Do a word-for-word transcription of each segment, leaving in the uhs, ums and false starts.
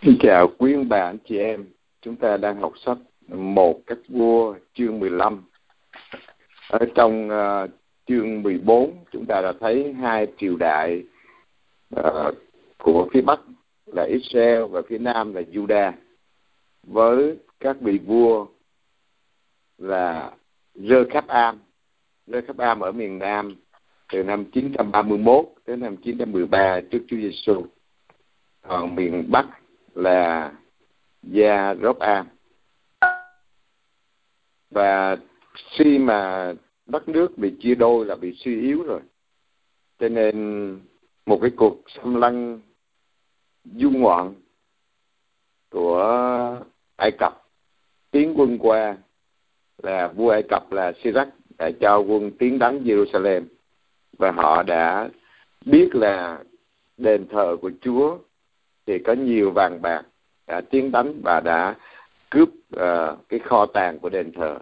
Xin chào quý ông bà, anh chị em. Chúng ta đang học sách Một Các Vua chương mười lăm. Ở trong uh, chương mười bốn, chúng ta đã thấy hai triều đại uh, của phía Bắc là Israel và phía Nam là Judah, với các vị vua là Rơ-kháp-am. Rơ-kháp-am ở miền Nam từ năm chín trăm ba mươi mốt đến năm chín trăm mười ba trước Chúa Giêsu. Còn miền Bắc là Gia-rốp-am. Và khi mà đất nước bị chia đôi là bị suy yếu rồi, cho nên một cái cuộc xâm lăng du ngoạn của Ai Cập tiến quân qua, là vua Ai Cập là Sirach đã cho quân tiến đánh Jerusalem, và họ đã biết là đền thờ của Chúa thì có nhiều vàng bạc, đã tiến đánh và đã cướp uh, cái kho tàng của đền thờ,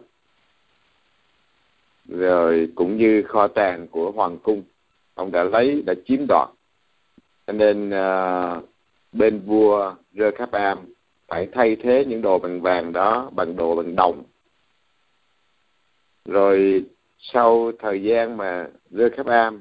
rồi cũng như kho tàng của hoàng cung ông đã lấy, đã chiếm đoạt. Cho nên uh, bên vua Rơ-kháp-am phải thay thế những đồ bằng vàng đó bằng đồ bằng đồng. Rồi sau thời gian mà Rơ-kháp-am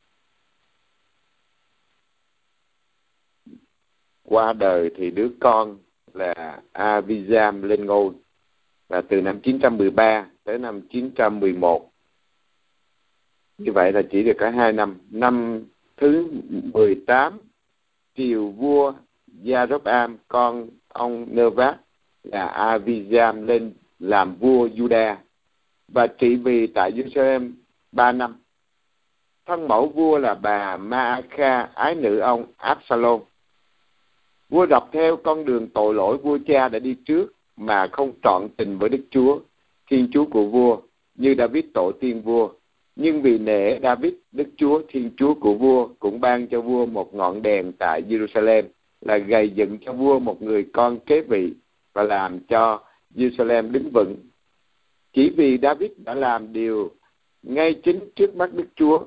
qua đời thì đứa con là Abijam lên ngôi, và từ năm chín trăm mười ba tới năm chín trăm mười một, như vậy là chỉ được có hai năm. Năm thứ mười tám, triều vua Gia-rốp-am con ông Nơ-vát là Abijam lên làm vua Juda và trị vì tại Jerusalem ba năm. Thân mẫu vua là bà Ma-a-kha, ái nữ ông Absalom. Vua dọc theo con đường tội lỗi vua cha đã đi trước, mà không trọn tình với Đức Chúa, Thiên Chúa của vua, như David tổ tiên vua. Nhưng vì nể David, Đức Chúa, Thiên Chúa của vua cũng ban cho vua một ngọn đèn tại Jerusalem, là gầy dựng cho vua một người con kế vị và làm cho Jerusalem đứng vững. Chỉ vì David đã làm điều ngay chính trước mắt Đức Chúa,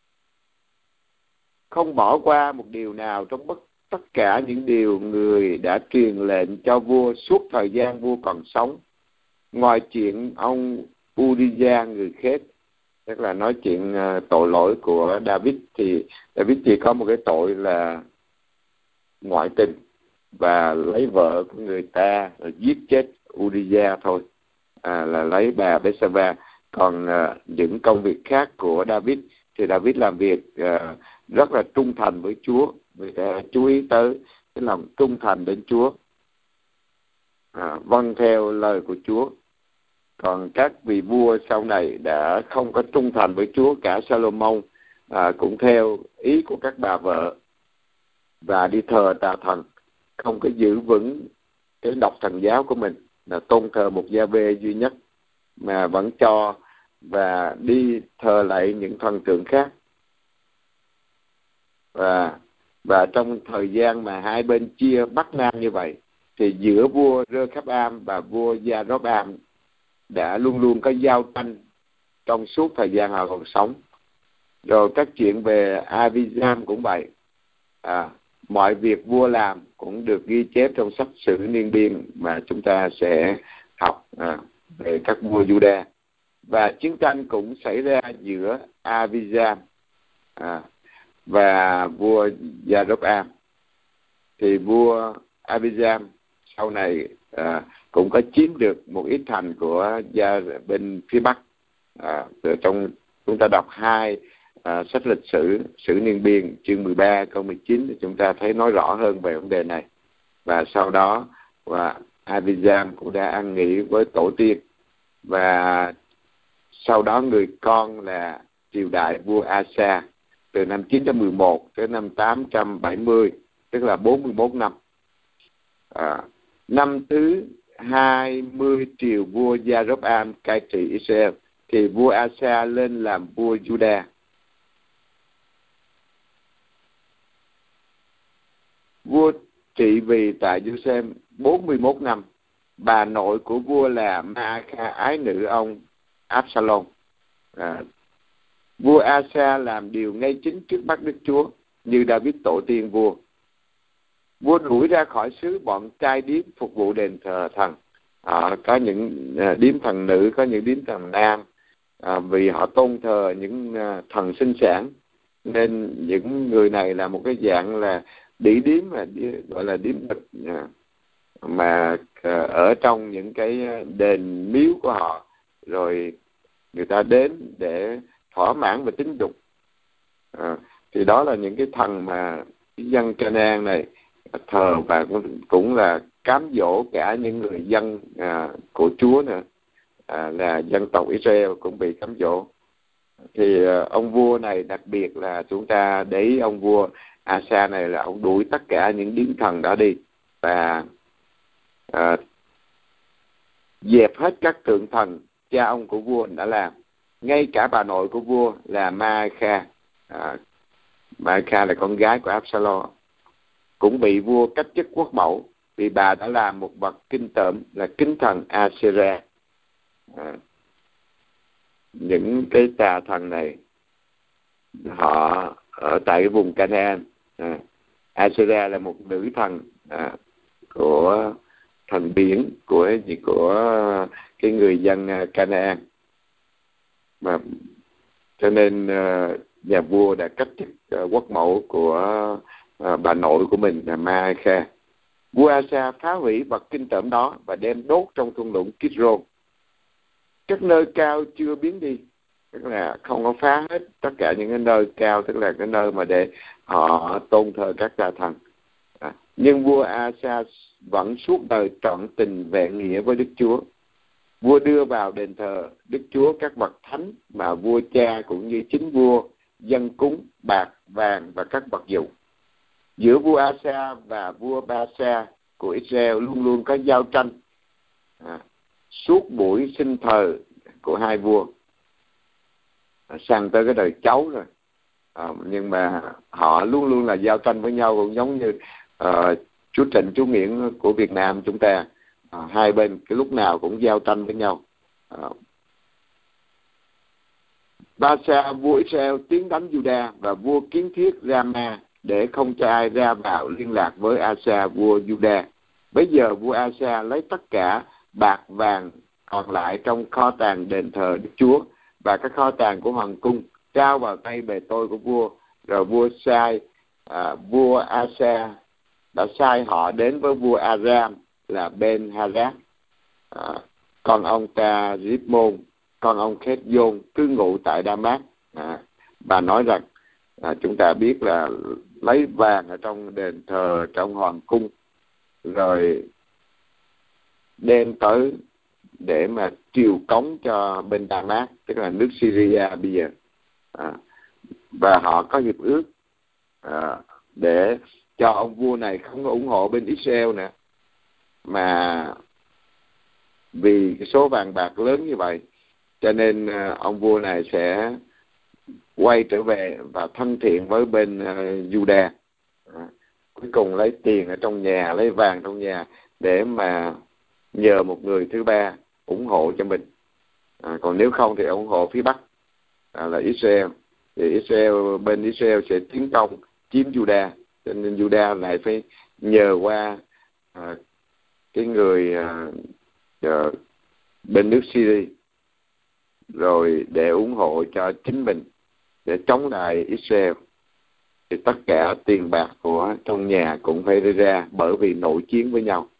không bỏ qua một điều nào trong bất tất cả những điều người đã truyền lệnh cho vua suốt thời gian vua còn sống, ngoài chuyện ông Uriah người Khét. Tức là nói chuyện uh, tội lỗi của David, thì David chỉ có một cái tội là ngoại tình và lấy vợ của người ta rồi giết chết Uriah thôi, à, là lấy bà Bê-sa-ba. Còn uh, những công việc khác của David thì David làm việc uh, rất là trung thành với Chúa. Người ta chú ý tới cái lòng trung thành đến Chúa, à, vâng theo lời của Chúa. Còn các vị vua sau này đã không có trung thành với Chúa. Cả Salomon à, cũng theo ý của các bà vợ và đi thờ tà thần, không có giữ vững cái độc thần giáo của mình, là tôn thờ một Gia-vê duy nhất, mà vẫn cho và đi thờ lại những thần tượng khác. Và và trong thời gian mà hai bên chia Bắc Nam như vậy, thì giữa vua Rơ-kháp-am và vua Gia-rốp-am đã luôn luôn có giao tranh trong suốt thời gian họ còn sống. Rồi các chuyện về Abijam cũng vậy, à, mọi việc vua làm cũng được ghi chép trong sách Sử Niên Biên mà chúng ta sẽ học à, về các vua Juda. Và chiến tranh cũng xảy ra giữa Abijam à, và vua Gia-rốp-am. Thì vua Abijam sau này à, cũng có chiếm được một ít thành của gia bên phía Bắc. À, trong chúng ta đọc hai à, sách lịch sử Sử Niên Biên chương mười ba câu mười chín thì chúng ta thấy nói rõ hơn về vấn đề này. Và sau đó và Abijam cũng đã ăn nghỉ với tổ tiên, và sau đó người con là triều đại vua Asa từ năm chín trăm mười một đến năm tám trăm bảy mươi, tức là bốn mươi mốt năm. À, năm thứ hai mươi triều vua Gia-rốp-am cai trị Israel, thì vua Asa lên làm vua Juda. Vua trị vì tại Jerusalem bốn mươi mốt năm. Bà nội của vua là Ma-a-kha, ái nữ ông Absalom. À, vua Asa làm điều ngay chính trước mắt Đức Chúa, như David tổ tiên vua. Vua đuổi ra khỏi xứ bọn trai điếm phục vụ đền thờ thần. À, có những à, điếm thần nữ, có những điếm thần nam, à, vì họ tôn thờ những à, thần sinh sản, nên những người này là một cái dạng là đỉ điếm, mà gọi là điếm bịch, à, mà à, ở trong những cái đền miếu của họ, rồi người ta đến để thỏa mãn về tính dục. À, thì đó là những cái thần mà dân Canaan này thờ, và cũng, cũng là cám dỗ cả những người dân à, của Chúa nữa, à, là dân tộc Israel cũng bị cám dỗ. Thì à, ông vua này đặc biệt là chúng ta để ý ông vua Asa này là ông đuổi tất cả những điếm thần đó đi, và à, dẹp hết các tượng thần cha ông của vua đã làm. Ngay cả bà nội của vua là Ma-kha, à, Ma-kha là con gái của Absalom, cũng bị vua cách chức quốc mẫu vì bà đã làm một vật kinh tởm là kính thần Asera. À, những cái tà thần này họ ở tại cái vùng Canaan. À, Asera là một nữ thần à, của thần biển, của gì của cái người dân Canaan, mà cho nên uh, nhà vua đã cách chức uh, quốc mẫu của uh, bà nội của mình là Ma-kha. Vua Asa phá hủy vật kinh tởm đó và đem đốt trong thung lũng Kidron. Các nơi cao chưa biến đi, tức là không có phá hết tất cả những cái nơi cao, tức là cái nơi mà để họ tôn thờ các tà thần. À, nhưng vua Asa vẫn suốt đời trọn tình vẹn nghĩa với Đức Chúa. Vua đưa vào đền thờ Đức Chúa các vật thánh mà vua cha cũng như chính vua dâng cúng bạc, vàng và các vật dụng. Giữa vua Asa và vua Ba-sa của Israel luôn luôn có giao tranh à, suốt buổi sinh thờ của hai vua, à, sang tới cái đời cháu rồi. À, nhưng mà họ luôn luôn là giao tranh với nhau, cũng giống như uh, chú Trịnh, chú Nguyễn của Việt Nam chúng ta. À, hai bên cái lúc nào cũng giao tranh với nhau. À, Ba-sa vua Israel tiến đánh Juda và vua kiến thiết Rama để không cho ai ra vào liên lạc với Asa vua Juda. Bây giờ vua Asa lấy tất cả bạc vàng còn lại trong kho tàng đền thờ Đức Chúa và các kho tàng của hoàng cung trao vào tay bề tôi của vua. Rồi vua sai à, vua Asa đã sai họ đến với vua Aram là Ben-Hadad, à, con ông Ta-rít-môn, con ông Khét-dôn cư ngụ tại Đa-mát. À, bà nói rằng à, chúng ta biết là lấy vàng ở trong đền thờ, trong hoàng cung, rồi đem tới để mà triều cống cho bên Đa-mát, tức là nước Syria bây giờ. À, và họ có hiệp ước à, để cho ông vua này không có ủng hộ bên Israel nữa, mà vì cái số vàng bạc lớn như vậy cho nên uh, ông vua này sẽ quay trở về và thân thiện với bên uh, Juda. À, cuối cùng lấy tiền ở trong nhà, lấy vàng trong nhà để mà nhờ một người thứ ba ủng hộ cho mình. À, còn nếu không thì ủng hộ phía Bắc à, là Israel. Thì Israel bên Israel sẽ tiến công chiếm Juda, cho nên Juda lại phải nhờ qua à, cái người à, à, bên nước Syria rồi để ủng hộ cho chính mình để chống lại Israel. Thì tất cả tiền bạc của trong nhà cũng phải ra bởi vì nội chiến với nhau.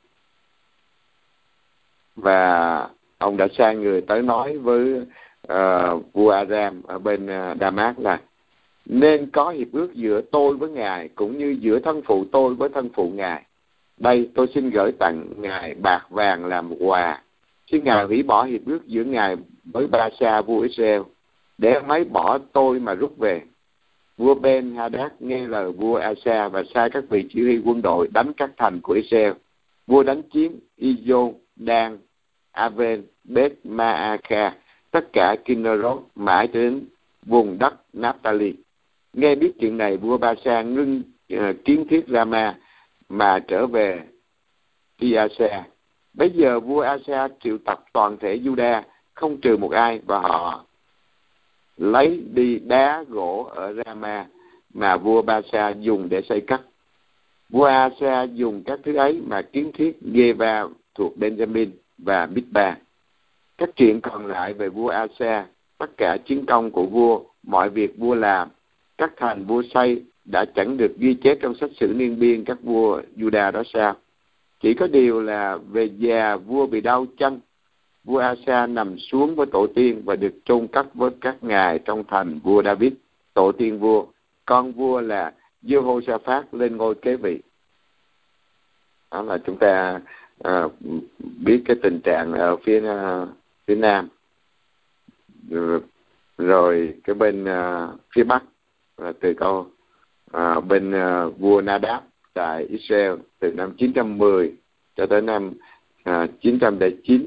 Và ông đã sai người tới nói với uh, vua Aram ở bên uh, Đa-mát là nên có hiệp ước giữa tôi với ngài cũng như giữa thân phụ tôi với thân phụ ngài. Đây, tôi xin gửi tặng ngài bạc vàng làm quà. Xin ngài hủy bỏ hiệp ước giữa ngài với Ba-sa vua Israel để ông ấy bỏ tôi mà rút về. Vua Ben-Hadad nghe lời vua Asa và sai các vị chỉ huy quân đội đánh các thành của Israel. Vua đánh chiếm Ijon, Dan, Aven, Beth-ma-a-kha, tất cả Kinnerot mãi đến vùng đất Naphtali. Nghe biết chuyện này, vua Ba-sa ngưng uh, kiến thiết Rama mà trở về Tiasa. Bây giờ vua Asa triệu tập toàn thể Juda không trừ một ai, và họ lấy đi đá gỗ ở Rama mà vua Ba-sa dùng để xây cất. Vua Asa dùng các thứ ấy mà kiến thiết Geba thuộc Benjamin và Mizpa. Các chuyện còn lại về vua Asa, tất cả chiến công của vua, mọi việc vua làm, các thành vua xây đã chẳng được ghi chép trong sách sử niên biên các vua Juda đó sao? Chỉ có điều là về già vua bị đau chân, vua Asa nằm xuống với tổ tiên và được chôn cất với các ngài trong thành vua David, tổ tiên vua. Con vua là Jehoshaphat lên ngôi kế vị. Đó là chúng ta à, biết cái tình trạng ở phía uh, phía nam. Rồi, rồi cái bên uh, phía bắc là từ câu uh, bên uh, vua Nadab tại Israel từ năm chín trăm mười cho tới năm uh, chín trăm lẻ chín.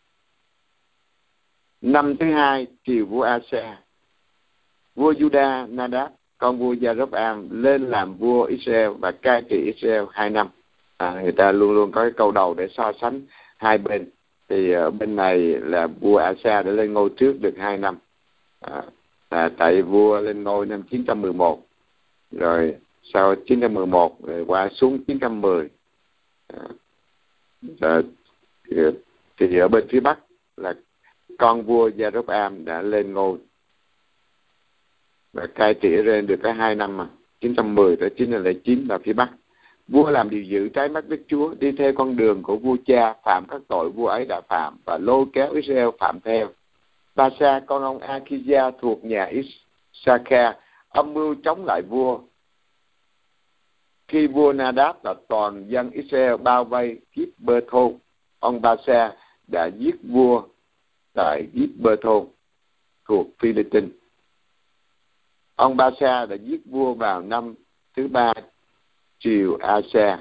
Năm thứ hai triều vua Asa, vua Juda Nadab con vua Gia-rốp-am lên làm vua Israel và cai trị Israel hai năm. À, người ta luôn luôn có cái câu đầu để so sánh hai bên. Thì ở bên này là vua Asa đã lên ngôi trước được hai năm. À, à, tại vua lên ngôi năm chín trăm mười một, rồi sau chín trăm mười một rồi qua xuống chín trăm mười. À, à, thì, thì ở bên phía bắc là con vua Gia-rốp-am đã lên ngôi và cai trị Israel được có hai năm, mà chín trăm mười tới chín trăm lẻ chín là phía bắc. Vua làm điều dữ trái mắt Đức Chúa, đi theo con đường của vua cha, phạm các tội vua ấy đã phạm và lôi kéo Israel phạm theo. Ba-sa con ông A-ki-gia thuộc nhà Is-sa-kha âm mưu chống lại vua. Khi vua Na-đáp và toàn dân Israel bao vây Gib-bơ-thôn, ông Ba-sa đã giết vua tại Gib-bơ-thôn thuộc Phi-lê-tinh. Ông Ba-sa đã giết vua vào năm thứ ba triều Asa,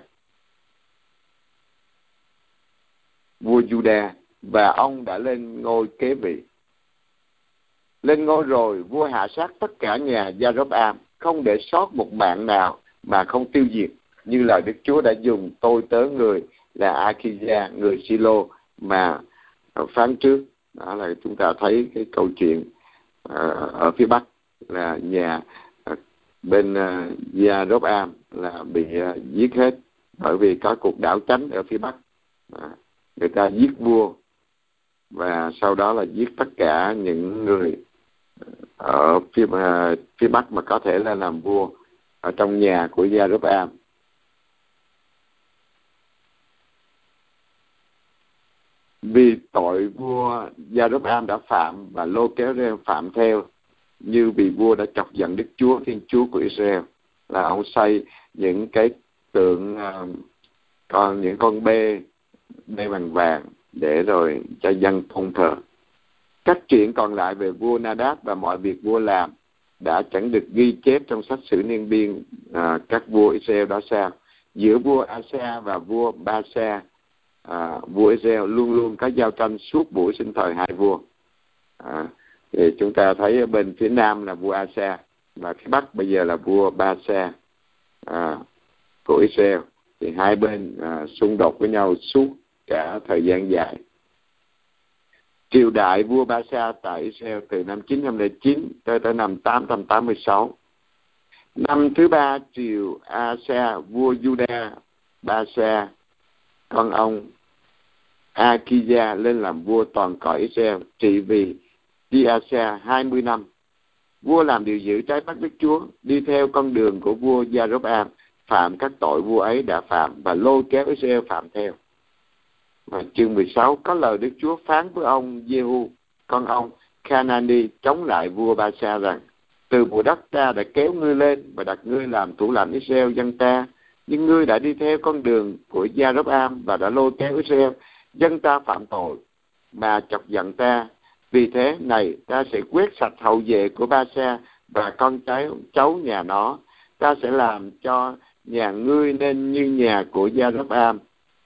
vua Juda, và ông đã lên ngôi kế vị. Lên ngôi rồi, vua hạ sát tất cả nhà Gia-rốp-am, không để sót một mạng nào mà không tiêu diệt, như lời Đức Chúa đã dùng tôi tớ người là A-ki-gia, người Si-lô mà phán trước. Đó là chúng ta thấy cái câu chuyện uh, ở phía Bắc là nhà uh, bên uh, Gia-rốp-am là bị uh, giết hết bởi vì có cuộc đảo chánh ở phía Bắc. Uh, người ta giết vua và sau đó là giết tất cả những người ở phía uh, phía Bắc mà có thể là làm vua ở trong nhà của Gia-rốp-am. Vì tội vua Gia-rốp-am đã phạm và lôi kéo Israel phạm theo, như vì vua đã chọc giận Đức Chúa, Thiên Chúa của Israel, là ông xây những cái tượng uh, con những con bê bê bằng vàng để rồi cho dân tôn thờ. Các chuyện còn lại về vua Na-đáp và mọi việc vua làm đã chẳng được ghi chép trong sách sử niên biên à, các vua Israel đó sao? Giữa vua Asa và vua Ba-sa, à, vua Israel luôn luôn có giao tranh suốt buổi sinh thời hai vua. À, thì chúng ta thấy ở bên phía nam là vua Asa và phía bắc bây giờ là vua Ba-sa à, của Israel. Thì hai bên à, xung đột với nhau suốt cả thời gian dài. Triều đại vua Ba-sa tại Israel từ năm chín trăm lẻ chín tới tới năm tám trăm tám mươi sáu. Năm thứ ba triều Asa, vua Juda Ba-sa con ông A-ki-gia lên làm vua toàn cõi Israel, trị vì Di-a-sa hai mươi năm. Vua làm điều dữ trái mắt Đức Chúa, đi theo con đường của vua Gia-rốp-am, phạm các tội vua ấy đã phạm và lôi kéo Israel phạm theo. Và chương mười sáu có lời Đức Chúa phán với ông Jehu con ông Khanani chống lại vua Ba-sa rằng: từ bụi đất ta đã kéo ngươi lên và đặt ngươi làm thủ lãnh Israel dân ta, nhưng ngươi đã đi theo con đường của Gia-rốp-am và đã lôi kéo Israel dân ta phạm tội mà chọc giận ta. Vì thế này ta sẽ quét sạch hậu vệ của Ba-sa và con cháu cháu nhà nó. Ta sẽ làm cho nhà ngươi nên như nhà của Gia-rốp-am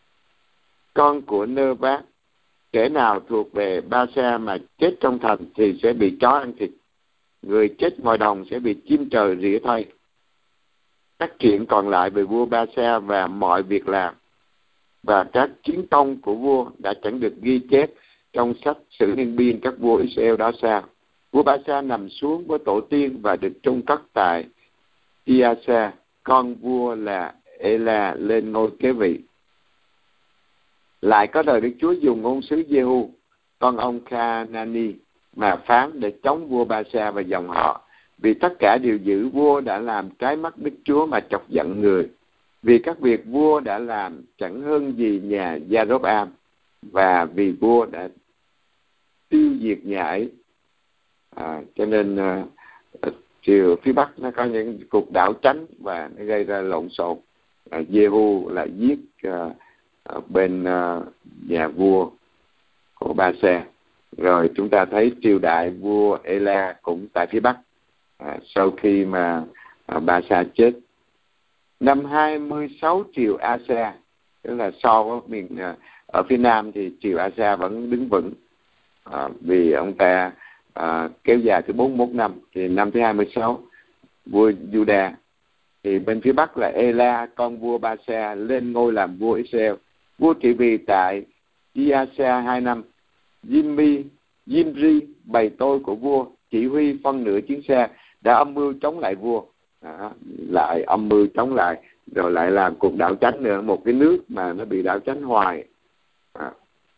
con của Nơ-bát. Kẻ nào thuộc về Ba-sa mà chết trong thành thì sẽ bị chó ăn thịt, người chết ngoài đồng sẽ bị chim trời rỉa thây. Các chuyện còn lại về vua Ba-sa và mọi việc làm và các chiến công của vua đã chẳng được ghi chép trong sách sử niên biên các vua Israel đó sao? Vua Ba-sa nằm xuống với tổ tiên và được chôn cất tại Ti-a-sa, con vua là Ela lên ngôi kế vị. Lại có đời Đức Chúa dùng ngôn sứ Giê-hu, con ông Kha-na-ni, mà phán để chống vua Ba-sa và dòng họ, vì tất cả điều dữ vua đã làm trái mắt Đức Chúa mà chọc giận người. Vì các việc vua đã làm chẳng hơn gì nhà Gia-rốp-am, và vì vua đã tiêu diệt nhà ấy. À, cho nên uh, chiều phía Bắc nó có những cuộc đảo tránh và nó gây ra lộn xộn. À, Giê-hu là giết uh, uh, bên uh, nhà vua của Ba-sa. Rồi chúng ta thấy triều đại vua Ela cũng tại phía Bắc. À, sau khi mà à, Ba-sa chết, năm hai mươi sáu triều Asa, tức là so với miền à, ở phía Nam thì triều Asa vẫn đứng vững, à, vì ông ta à, kéo dài từ bốn mươi mốt năm. Thì năm thứ hai mươi sáu vua Juda, thì bên phía Bắc là Ela con vua Ba-sa lên ngôi làm vua Israel. Vua trị vì tại Asa hai năm. Jimmi Jimri bầy tôi của vua chỉ huy phân nửa chiến xa, đã âm mưu chống lại vua. À, lại âm mưu chống lại, rồi lại làm cuộc đảo tránh nữa, một cái nước mà nó bị đảo tránh hoài, à,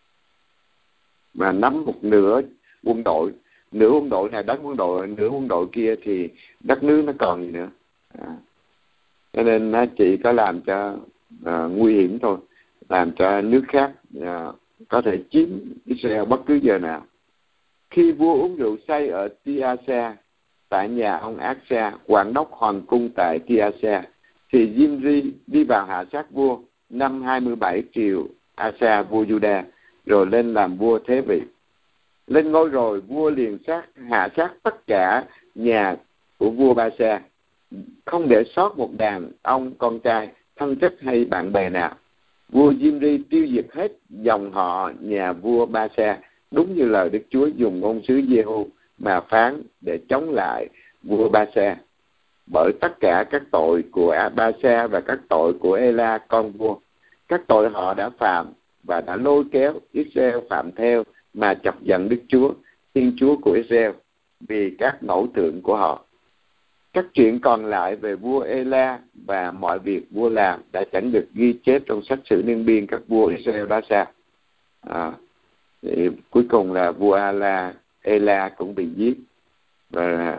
mà nắm một nửa quân đội, nửa quân đội này đánh quân đội, nửa quân đội kia thì đất nước nó còn gì nữa. À, cho nên nó chỉ có làm cho à, nguy hiểm thôi, làm cho nước khác à, có thể chiếm Israel bất cứ giờ nào. Khi vua uống rượu say ở Tiasa, tại nhà ông Asa, quản đốc hoàng cung tại Tiasa, thì Jimri đi vào hạ sát vua năm hai mươi bảy triều Asa vua Juda, rồi lên làm vua thế vị. Lên ngôi rồi, vua liền sát hạ sát tất cả nhà của vua Ba-sa, không để sót một đàn ông con trai, thân chất hay bạn bè nào. Vua Jimri tiêu diệt hết dòng họ nhà vua Ba-sa, đúng như lời Đức Chúa dùng ngôn sứ Giê-hu mà phán để chống lại vua Ba-sa. Bởi tất cả các tội của Ba-sa và các tội của Ela con vua, các tội họ đã phạm và đã lôi kéo Israel phạm theo mà chọc giận Đức Chúa, Thiên Chúa của Israel, vì các ngẫu tượng của họ. Các chuyện còn lại về vua Ela và mọi việc vua làm đã chẳng được ghi chép trong sách sử niên biên các vua Israel đó sao? À, thì cuối cùng là vua Ela, Ela cũng bị giết, và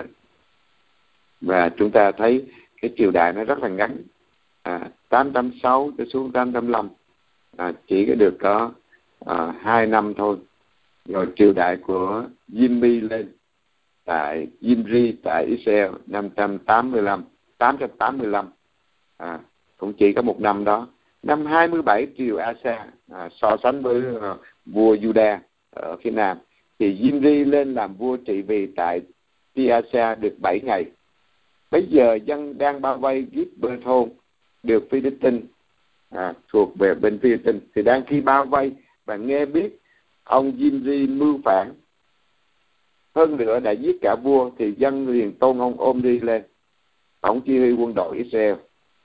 và chúng ta thấy cái triều đại nó rất là ngắn, à, tám trăm sáu mươi cho xuống tám trăm lăm, à, chỉ có được có à, hai năm thôi. Rồi triều đại của Jimmi lên tại Jimri tại Israel năm trăm tám mươi lăm, tám trăm tám mươi lăm, à, cũng chỉ có một năm đó. Năm hai mươi bảy triều Asa, à, so sánh với uh, vua Juda ở phía Nam, thì Jimri lên làm vua trị vì tại Tiasa được bảy ngày. Bây giờ dân đang bao vây Gibbethon được Philippines, à, thuộc về bên Philippines, thì đang khi bao vây và nghe biết ông Jimri mưu phản, hơn nữa đã giết cả vua, thì dân liền tôn ông Omri lên, ông chỉ huy quân đội Israel.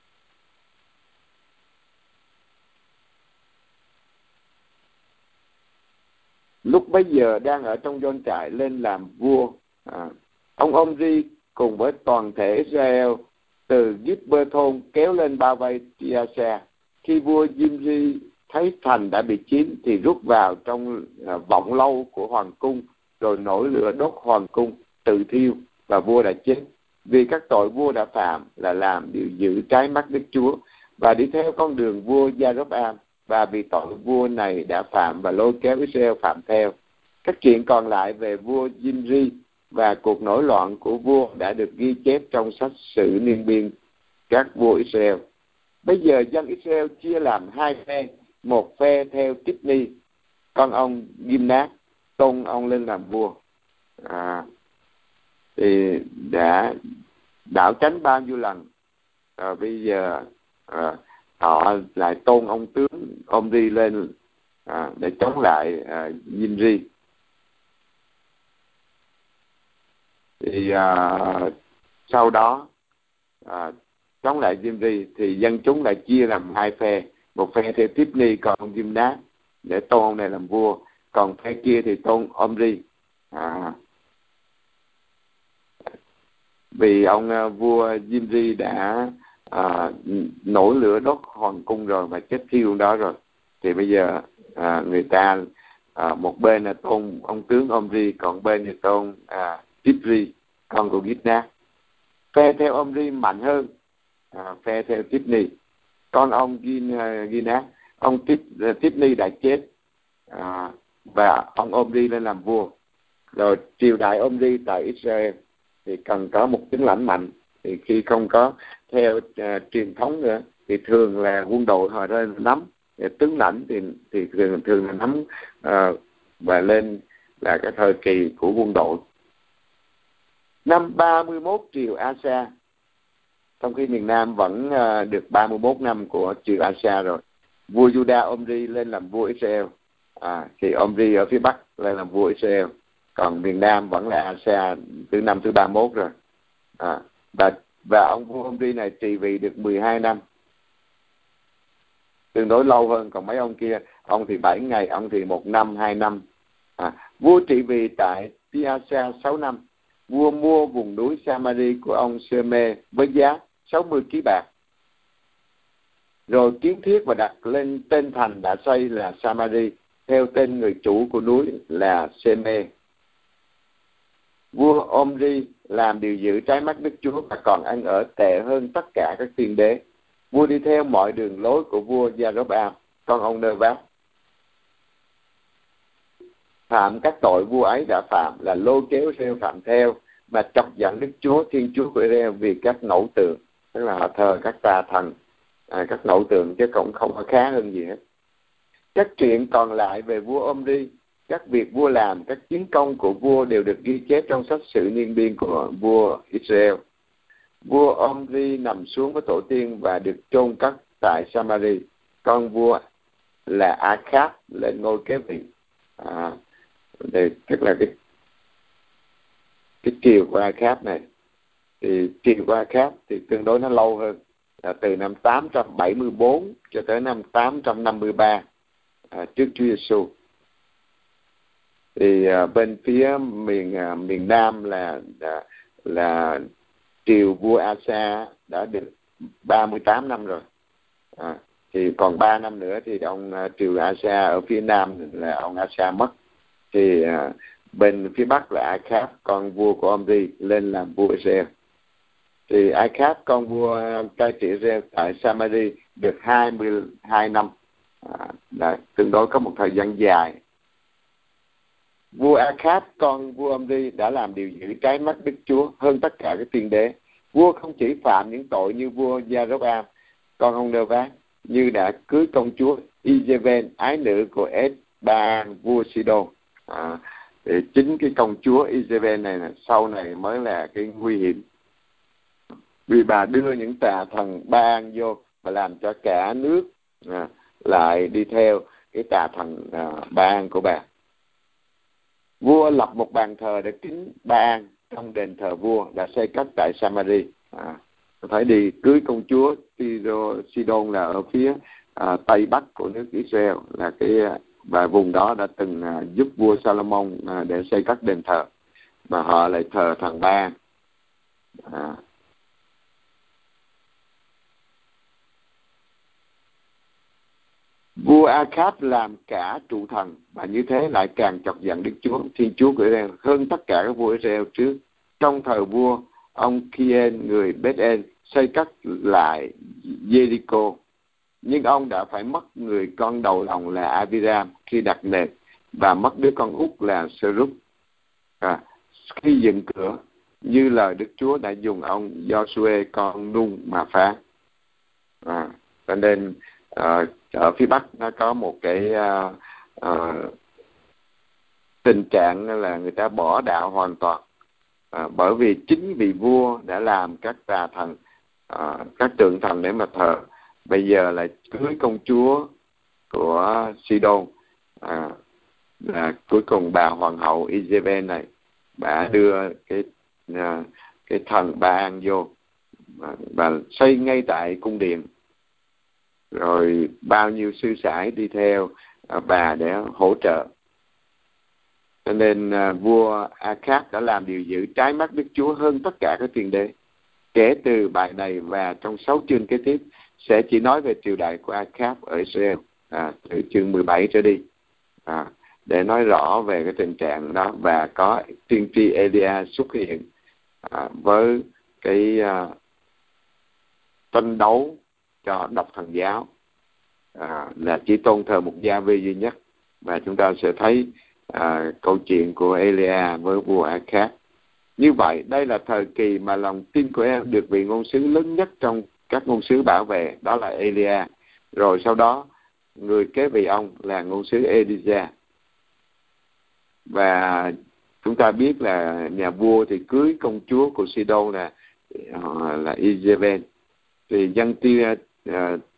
Lúc bấy giờ đang ở trong doanh trại lên làm vua, à, ông Omri cùng với toàn thể Israel từ Gibbethon kéo lên bao vây Tiasa. Khi vua Jimri thấy thành đã bị chiếm, thì rút vào trong à, vọng lâu của hoàng cung, rồi nổi lửa đốt hoàng cung, tự thiêu, và vua đã chết. Vì các tội vua đã phạm là làm điều dữ trái mắt Đức Chúa và đi theo con đường vua Gia-rốp-am, và vì tội vua này đã phạm và lôi kéo Israel phạm theo. Các chuyện còn lại về vua Jimri và cuộc nổi loạn của vua đã được ghi chép trong sách sử niên biên các vua Israel. Bây giờ dân Israel chia làm hai phe, một phe theo Tiphni, con ông Gimnat, tôn ông lên làm vua. À, thì đã đảo tránh bao nhiêu lần, à, bây giờ à, họ lại tôn ông tướng Omri lên à, để chống lại à, Jimri. Thì à, sau đó à, chống lại Jimri thì dân chúng lại chia làm hai phe, một phe theo Tiphni còn ông Gimnat để tôn ông này làm vua, còn phe kia thì tôn Omri. À, vì ông uh, vua Jimri đã à, nổi lửa đốt hoàng cung rồi mà chết thiêu đó rồi. Thì bây giờ à, người ta à, một bên là tôn ông tướng Omri, còn bên là tôn à, Tipri, con của Gitna. Phe theo Omri mạnh hơn à, phe theo Tipni. Con ông Gina, ông Tipni đã chết à, và ông Omri lên làm vua. Rồi triều đại Omri tại Israel thì cần có một tướng lãnh mạnh. Thì khi không có theo uh, truyền thống nữa thì thường là quân đội họ lên nắm, tướng lãnh thì thì thường thường là nắm uh, và lên là cái thời kỳ của quân đội. Năm ba mươi mốt triều Asa, trong khi miền Nam vẫn uh, được ba mươi mốt năm của triều Asa rồi, vua Juda Omri lên làm vua Israel. À, thì Omri ở phía Bắc lên làm vua Israel, còn miền Nam vẫn là Asa từ năm thứ ba mươi mốt rồi. À, và và ông vua Omri này trị vì được mười hai năm, tương đối lâu hơn còn mấy ông kia. Ông thì bảy ngày, ông thì một năm, hai năm. À, vua trị vì tại Tiasa sáu năm. Vua mua vùng núi Samari của ông Seme với giá sáu mươi ký bạc, rồi kiến thiết và đặt lên tên thành đã xây là Samari theo tên người chủ của núi là Seme. Vua Omri làm điều dữ trái mắt Đức Chúa và còn ăn ở tệ hơn tất cả các tiên đế. Vua đi theo mọi đường lối của vua Gia-rób-am, con ông Nơ-vát, phạm các tội vua ấy đã phạm, là lôi kéo Israel phạm theo, mà chọc giận Đức Chúa Thiên Chúa của Israel vì các ngẫu tượng, tức là họ thờ các tà thần, à, các ngẫu tượng, chứ cũng không có khá hơn gì hết. Các chuyện còn lại về vua Omri, các việc vua làm, các chiến công của vua đều được ghi chép trong sách sử niên biên của vua Israel. Vua Omri nằm xuống với tổ tiên và được chôn cất tại Samari. Con vua là Akhab lên ngôi kế vị. À, đây, tức là cái cái triều của Akhab này, thì triều của Akhab thì tương đối nó lâu hơn, là từ năm tám trăm bảy mươi bốn cho tới năm tám trăm năm mươi ba à, trước Chúa Giêsu. Thì à, bên phía miền à, miền Nam là là, là triều vua Asa đã được ba mươi tám năm rồi. À, thì còn ba năm nữa thì ông uh, triều Asa ở phía Nam là ông Asa mất. Thì uh, bên phía Bắc là Akhab, con vua của Omri, lên làm vua Israel. Thì Akhab, con vua cai trị Israel tại Samari được hai mươi hai năm, à, là tương đối có một thời gian dài. Vua Akhab, con vua Omri, đã làm điều dữ trái mắt Đức Chúa hơn tất cả các tiên đế. Vua không chỉ phạm những tội như vua Gia-rób-am, con ông Nơ-vát, như đã cưới công chúa Izeben, ái nữ của Es-ba, vua Sidon. À, thì chính cái công chúa Izeben này là sau này mới là cái nguy hiểm, vì bà đưa những tà thần Ba-an vô và làm cho cả nước à, lại đi theo cái tà thần à, Ba-an của bà. Vua lập một bàn thờ để kính Ba-an trong đền thờ vua đã xây cất tại Samari. À, phải đi cưới công chúa Sidon là ở phía à, tây bắc của nước Israel, là cái và vùng đó đã từng à, giúp vua Salomon à, để xây cất đền thờ, mà họ lại thờ thần Ba. À. Vua Akhab làm cả trụ thần, và như thế lại càng chọc giận Đức Chúa Thiên Chúa của Israel hơn tất cả các vua Israel trước. Trong thời vua, ông Kien người Beth-el xây cất lại Jericho, nhưng ông đã phải mất người con đầu lòng là Abiram khi đặt nền, và mất đứa con út là Serug à, khi dựng cửa, như lời Đức Chúa đã dùng ông Joshua con Nun mà phán. À, cho nên à, ở phía Bắc nó có một cái à, à, tình trạng là người ta bỏ đạo hoàn toàn, à, bởi vì chính vì vua đã làm các tà thần, à, các tượng thần để mà thờ. Bây giờ là cưới công chúa của Sidon, à, là cuối cùng bà hoàng hậu Izeben này, bà đưa cái à, cái thần Ba-an vô và, và xây ngay tại cung điện, rồi bao nhiêu sư sãi đi theo à, bà để hỗ trợ. Cho nên à, vua Akhab đã làm điều dữ trái mắt Đức Chúa hơn tất cả các tiên đế. kể từ bài này và trong sáu chương kế tiếp sẽ chỉ nói về triều đại của Akhab ở Israel, à, từ chương mười bảy trở đi, à, để nói rõ về cái tình trạng đó, và có tiên tri Elia xuất hiện à, với cái à, tranh đấu cho độc thần giáo, à, là chỉ tôn thờ một gia vi duy nhất. Và chúng ta sẽ thấy à, câu chuyện của Elia với vua Akhab. Như vậy đây là thời kỳ mà lòng tin của em được vị ngôn sứ lớn nhất trong các ngôn sứ bảo vệ, đó là Elia. Rồi sau đó người kế vị ông là ngôn sứ Elisa. Và chúng ta biết là nhà vua thì cưới công chúa của Sidon là là Izebel. Thì dân Tia uh,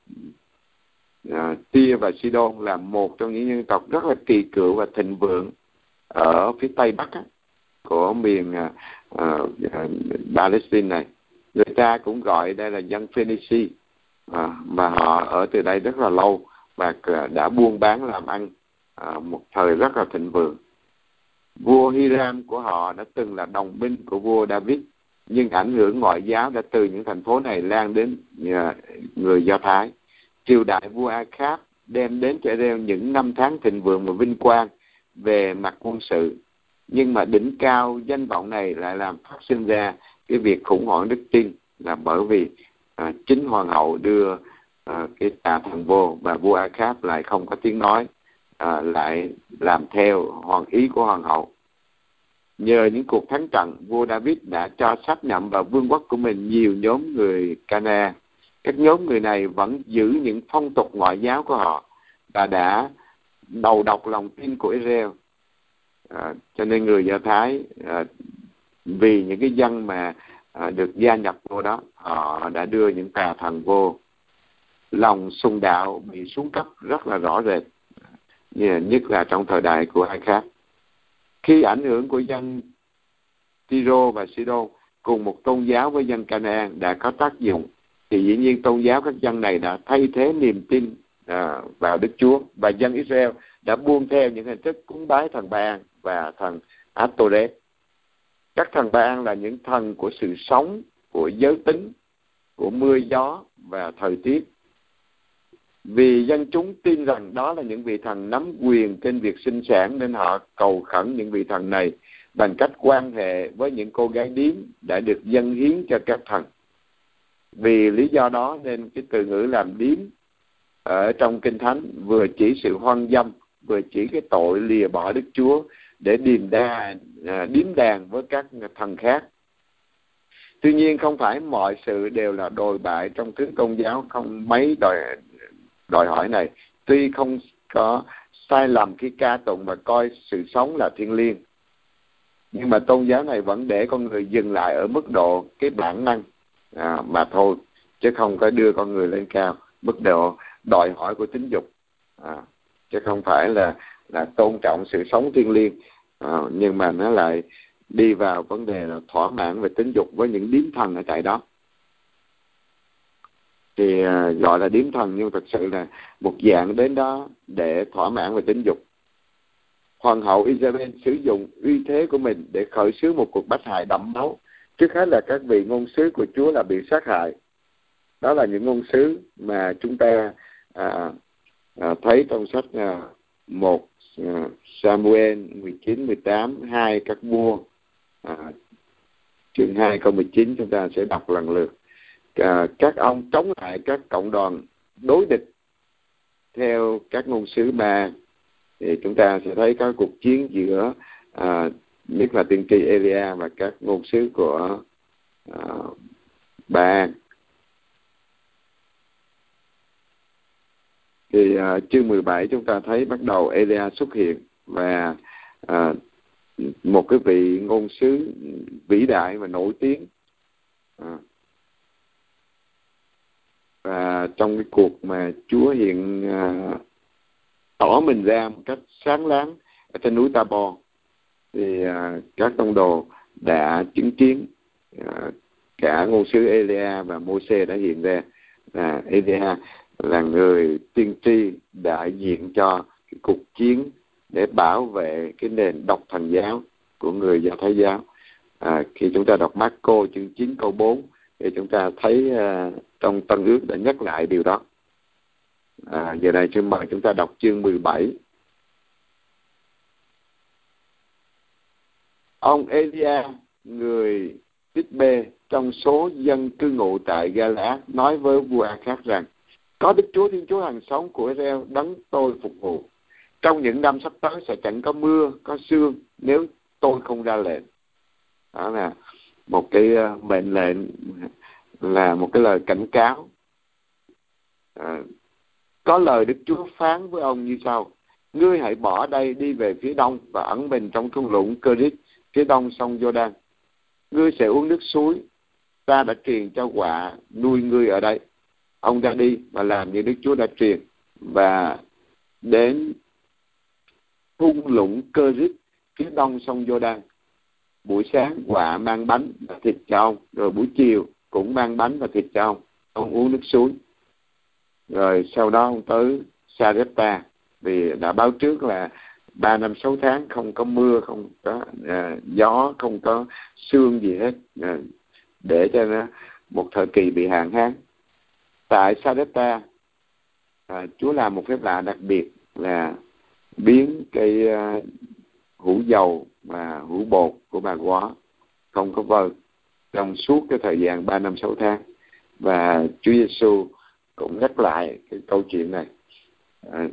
uh, Tia và Sidon là một trong những dân tộc rất là kỳ cựu và thịnh vượng ở phía tây bắc á, của miền uh, uh, Palestine này. Người ta cũng gọi đây là dân Phoenicia, uh, mà họ ở từ đây rất là lâu và đã buôn bán làm ăn uh, một thời rất là thịnh vượng. Vua Hiram của họ đã từng là đồng binh của vua David, nhưng ảnh hưởng ngoại giáo đã từ những thành phố này lan đến người Do Thái. Triều đại vua Akhab đem đến cho Israel những năm tháng thịnh vượng và vinh quang về mặt quân sự, nhưng mà đỉnh cao danh vọng này lại làm phát sinh ra cái việc khủng hoảng đức tin, là bởi vì à, chính hoàng hậu đưa à, cái tà thần vô, và vua Akhab lại không có tiếng nói, à, lại làm theo hoàng ý của hoàng hậu. Nhờ những cuộc thắng trận, vua David đã cho sáp nhập vào vương quốc của mình nhiều nhóm người Cana. Các nhóm người này vẫn giữ những phong tục ngoại giáo của họ và đã đầu độc lòng tin của Israel. À, cho nên người Do Thái à, vì những cái dân mà à, được gia nhập vô đó, họ đã đưa những tà thần vô. Lòng sùng đạo bị xuống cấp rất là rõ rệt, nhất là trong thời đại của Akhab. Khi ảnh hưởng của dân Tyro và Sidon cùng một tôn giáo với dân Canaan đã có tác dụng, thì dĩ nhiên tôn giáo các dân này đã thay thế niềm tin à, vào Đức Chúa, và dân Israel đã buông theo những hình thức cúng bái thần Ba-an và thần Atoret. Các thần Ba-an là những thần của sự sống, của giới tính, của mưa gió và thời tiết. Vì dân chúng tin rằng đó là những vị thần nắm quyền trên việc sinh sản, nên họ cầu khẩn những vị thần này bằng cách quan hệ với những cô gái điếm đã được dâng hiến cho các thần. Vì lý do đó nên cái từ ngữ làm điếm ở trong Kinh Thánh vừa chỉ sự hoang dâm, vừa chỉ cái tội lìa bỏ Đức Chúa để điềm đa điếm đàn với các thần khác. Tuy nhiên không phải mọi sự đều là đồi bại trong thứ tôn giáo không mấy đòi đòi hỏi này. Tuy không có sai lầm khi ca tụng và coi sự sống là thiêng liêng, nhưng mà tôn giáo này vẫn để con người dừng lại ở mức độ cái bản năng à, mà thôi, chứ không có đưa con người lên cao mức độ đòi hỏi của tính dục, à, chứ không phải là là tôn trọng sự sống thiêng liêng, à, nhưng mà nó lại đi vào vấn đề là thỏa mãn về tính dục với những điếm thần ở tại đó. Thì à, gọi là điếm thần, nhưng thực sự là một dạng đến đó để thỏa mãn về tính dục. Hoàng hậu Isabel sử dụng uy thế của mình để khởi xướng một cuộc bách hại đẫm máu. Trước hết là các vị ngôn sứ của Chúa là bị sát hại. Đó là những ngôn sứ mà chúng ta à, à, thấy trong sách à, một à, Samuel mười chín, mười tám, hai các vua, à, chương hai câu mười chín chúng ta sẽ đọc lần lượt. À, các ông chống lại các cộng đoàn đối địch theo các ngôn sứ Ba, thì chúng ta sẽ thấy có cuộc chiến giữa à, nhất là tiên tri Elia và các ngôn sứ của à, Ba. Thì à, chương mười bảy chúng ta thấy bắt đầu Elia xuất hiện, và à, một cái vị ngôn sứ vĩ đại và nổi tiếng. À, và trong cái cuộc mà Chúa hiện à, tỏ mình ra một cách sáng láng ở trên núi Tabor, thì à, các tông đồ đã chứng kiến à, cả ngôn sứ Elia và Mô-sê đã hiện ra. À, Elia là người tiên tri đại diện cho cái cuộc chiến để bảo vệ cái nền độc thần giáo của người Do Thái giáo. À, khi chúng ta đọc Mác-cô chương chín câu bốn thì chúng ta thấy uh, trong Tân Ước đã nhắc lại điều đó. À, giờ này xin mời chúng ta đọc chương mười bảy. Ông Elia, người Tích-bê trong số dân cư ngụ tại Ga-lát, nói với vua A-khác rằng: có Đức Chúa Thiên Chúa hàng sống của Israel đấng tôi phục vụ, trong những năm sắp tới sẽ chẳng có mưa, có sương nếu tôi không ra lệnh. Đó là một cái mệnh lệnh, là một cái lời cảnh cáo. À, có lời Đức Chúa phán với ông như sau: ngươi hãy bỏ đây đi về phía đông và ẩn mình trong thung lũng Cơ-rít phía đông sông Giô-đan. Ngươi sẽ uống nước suối ta đã truyền cho quạ nuôi ngươi ở đây. Ông ra đi và làm như Đức Chúa đã truyền, và đến thung lũng Cơ-rít phía đông sông Giô-đan. Buổi sáng quạ mang bánh và thịt cho ông, rồi buổi chiều cũng mang bánh và thịt cho ông. Ông uống nước suối. Rồi sau đó ông tới Sa-rép-ta, vì đã báo trước là ba năm sáu tháng không có mưa, không có à, gió, không có sương gì hết, à, để cho nó một thời kỳ bị hạn hán. Tại Sa-rép-ta, à, Chúa làm một phép lạ đặc biệt là biến cái uh, hũ dầu và hũ bột của bà góa không có vơi trong suốt cái thời gian ba năm sáu tháng. Và Chúa Giêsu cũng nhắc lại cái câu chuyện này. À,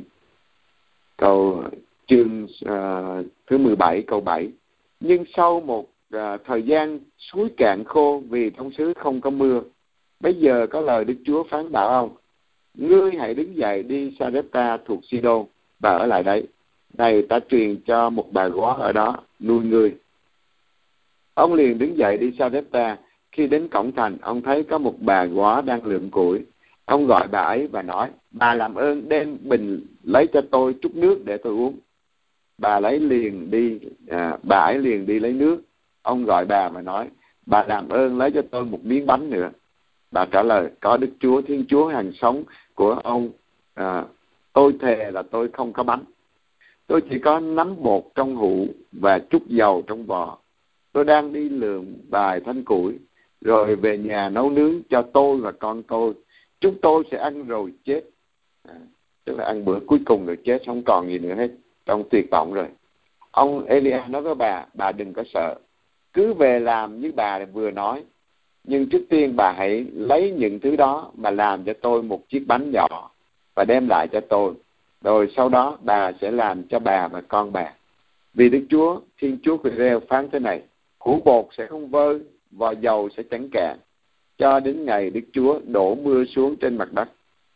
câu chương uh, thứ mười bảy câu bảy: nhưng sau một uh, thời gian suối cạn khô vì trong xứ không có mưa, bây giờ có lời Đức Chúa phán bảo ông: ngươi hãy đứng dậy đi Sa-rép-ta thuộc Si-đôn và ở lại đấy. Này, ta truyền cho một bà góa ở đó nuôi ngươi. Ông liền đứng dậy đi Sa-rép-ta. Khi đến cổng thành, ông thấy có một bà góa đang lượm củi. Ông gọi bà ấy và nói: bà làm ơn đem bình lấy cho tôi chút nước để tôi uống. Bà lấy liền đi, à, bà ấy liền đi lấy nước. Ông gọi bà và nói: bà làm ơn lấy cho tôi một miếng bánh nữa. Bà trả lời: có Đức Chúa Thiên Chúa hàng sống của ông, à, tôi thề là tôi không có bánh. Tôi chỉ có nắm bột trong hũ và chút dầu trong vò. Tôi đang đi lượm vài thanh củi, rồi về nhà nấu nướng cho tôi và con tôi. Chúng tôi sẽ ăn rồi chết. À, tức là ăn bữa cuối cùng rồi chết, không còn gì nữa hết, trong tuyệt vọng rồi. Ông Elia nói với bà: bà đừng có sợ, cứ về làm như bà vừa nói. Nhưng trước tiên bà hãy lấy những thứ đó mà làm cho tôi một chiếc bánh nhỏ và đem lại cho tôi. Rồi sau đó bà sẽ làm cho bà và con bà. Vì Đức Chúa Thiên Chúa của Israel phán thế này: hũ bột sẽ không vơi, vò dầu sẽ chẳng cạn, cho đến ngày Đức Chúa đổ mưa xuống trên mặt đất.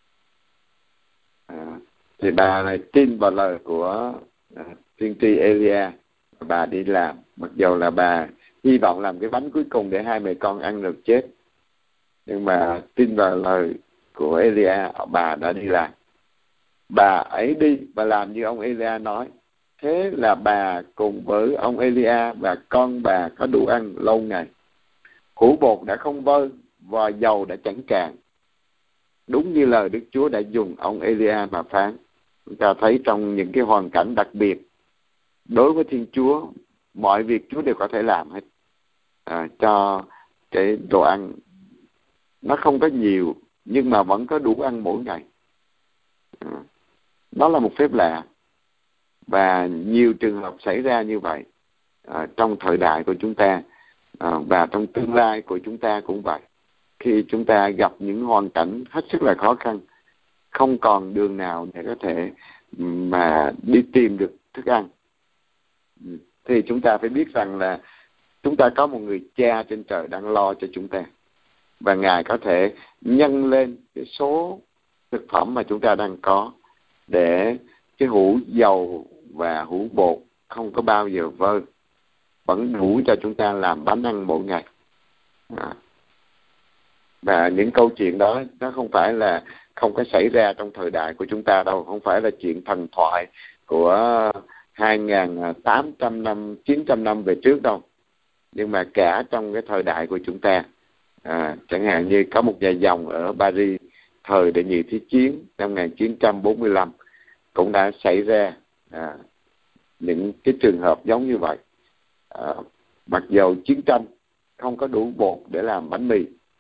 À, thì bà này tin vào lời của à, tiên tri Elia. Bà đi làm, mặc dầu là bà hy vọng làm cái bánh cuối cùng để hai mẹ con ăn được chết, nhưng mà tin vào lời của Elia, bà đã đi làm. Bà ấy đi và làm như ông Elia nói. Thế là bà cùng với ông Elia và con bà có đủ ăn lâu ngày. Hũ bột đã không vơi, và dầu đã chẳng cạn, đúng như lời Đức Chúa đã dùng ông Elia mà phán. Chúng ta thấy trong những cái hoàn cảnh đặc biệt, đối với Thiên Chúa, mọi việc Chúa đều có thể làm hết, à, cho cái đồ ăn nó không có nhiều nhưng mà vẫn có đủ ăn mỗi ngày. À, đó là một phép lạ, và nhiều trường hợp xảy ra như vậy à, trong thời đại của chúng ta, à, và trong tương lai của chúng ta cũng vậy. Khi chúng ta gặp những hoàn cảnh hết sức là khó khăn, không còn đường nào để có thể mà đi tìm được thức ăn, thì chúng ta phải biết rằng là chúng ta có một người cha trên trời đang lo cho chúng ta, và Ngài có thể nhân lên cái số thực phẩm mà chúng ta đang có, để cái hũ dầu và hũ bột không có bao giờ vơi, vẫn đủ cho chúng ta làm bánh ăn mỗi ngày. À. Và những câu chuyện đó nó không phải là không có xảy ra trong thời đại của chúng ta đâu, không phải là chuyện thần thoại của hai nghìn tám trăm năm, chín trăm năm về trước đâu, nhưng mà cả trong cái thời đại của chúng ta. À, chẳng hạn như có một nhà dòng ở Paris thời đệ nhị thế chiến năm một nghìn chín trăm bốn mươi lăm cũng đã xảy ra à, những cái trường hợp giống như vậy. À, mặc dầu chiến tranh không có đủ bột để làm bánh mì,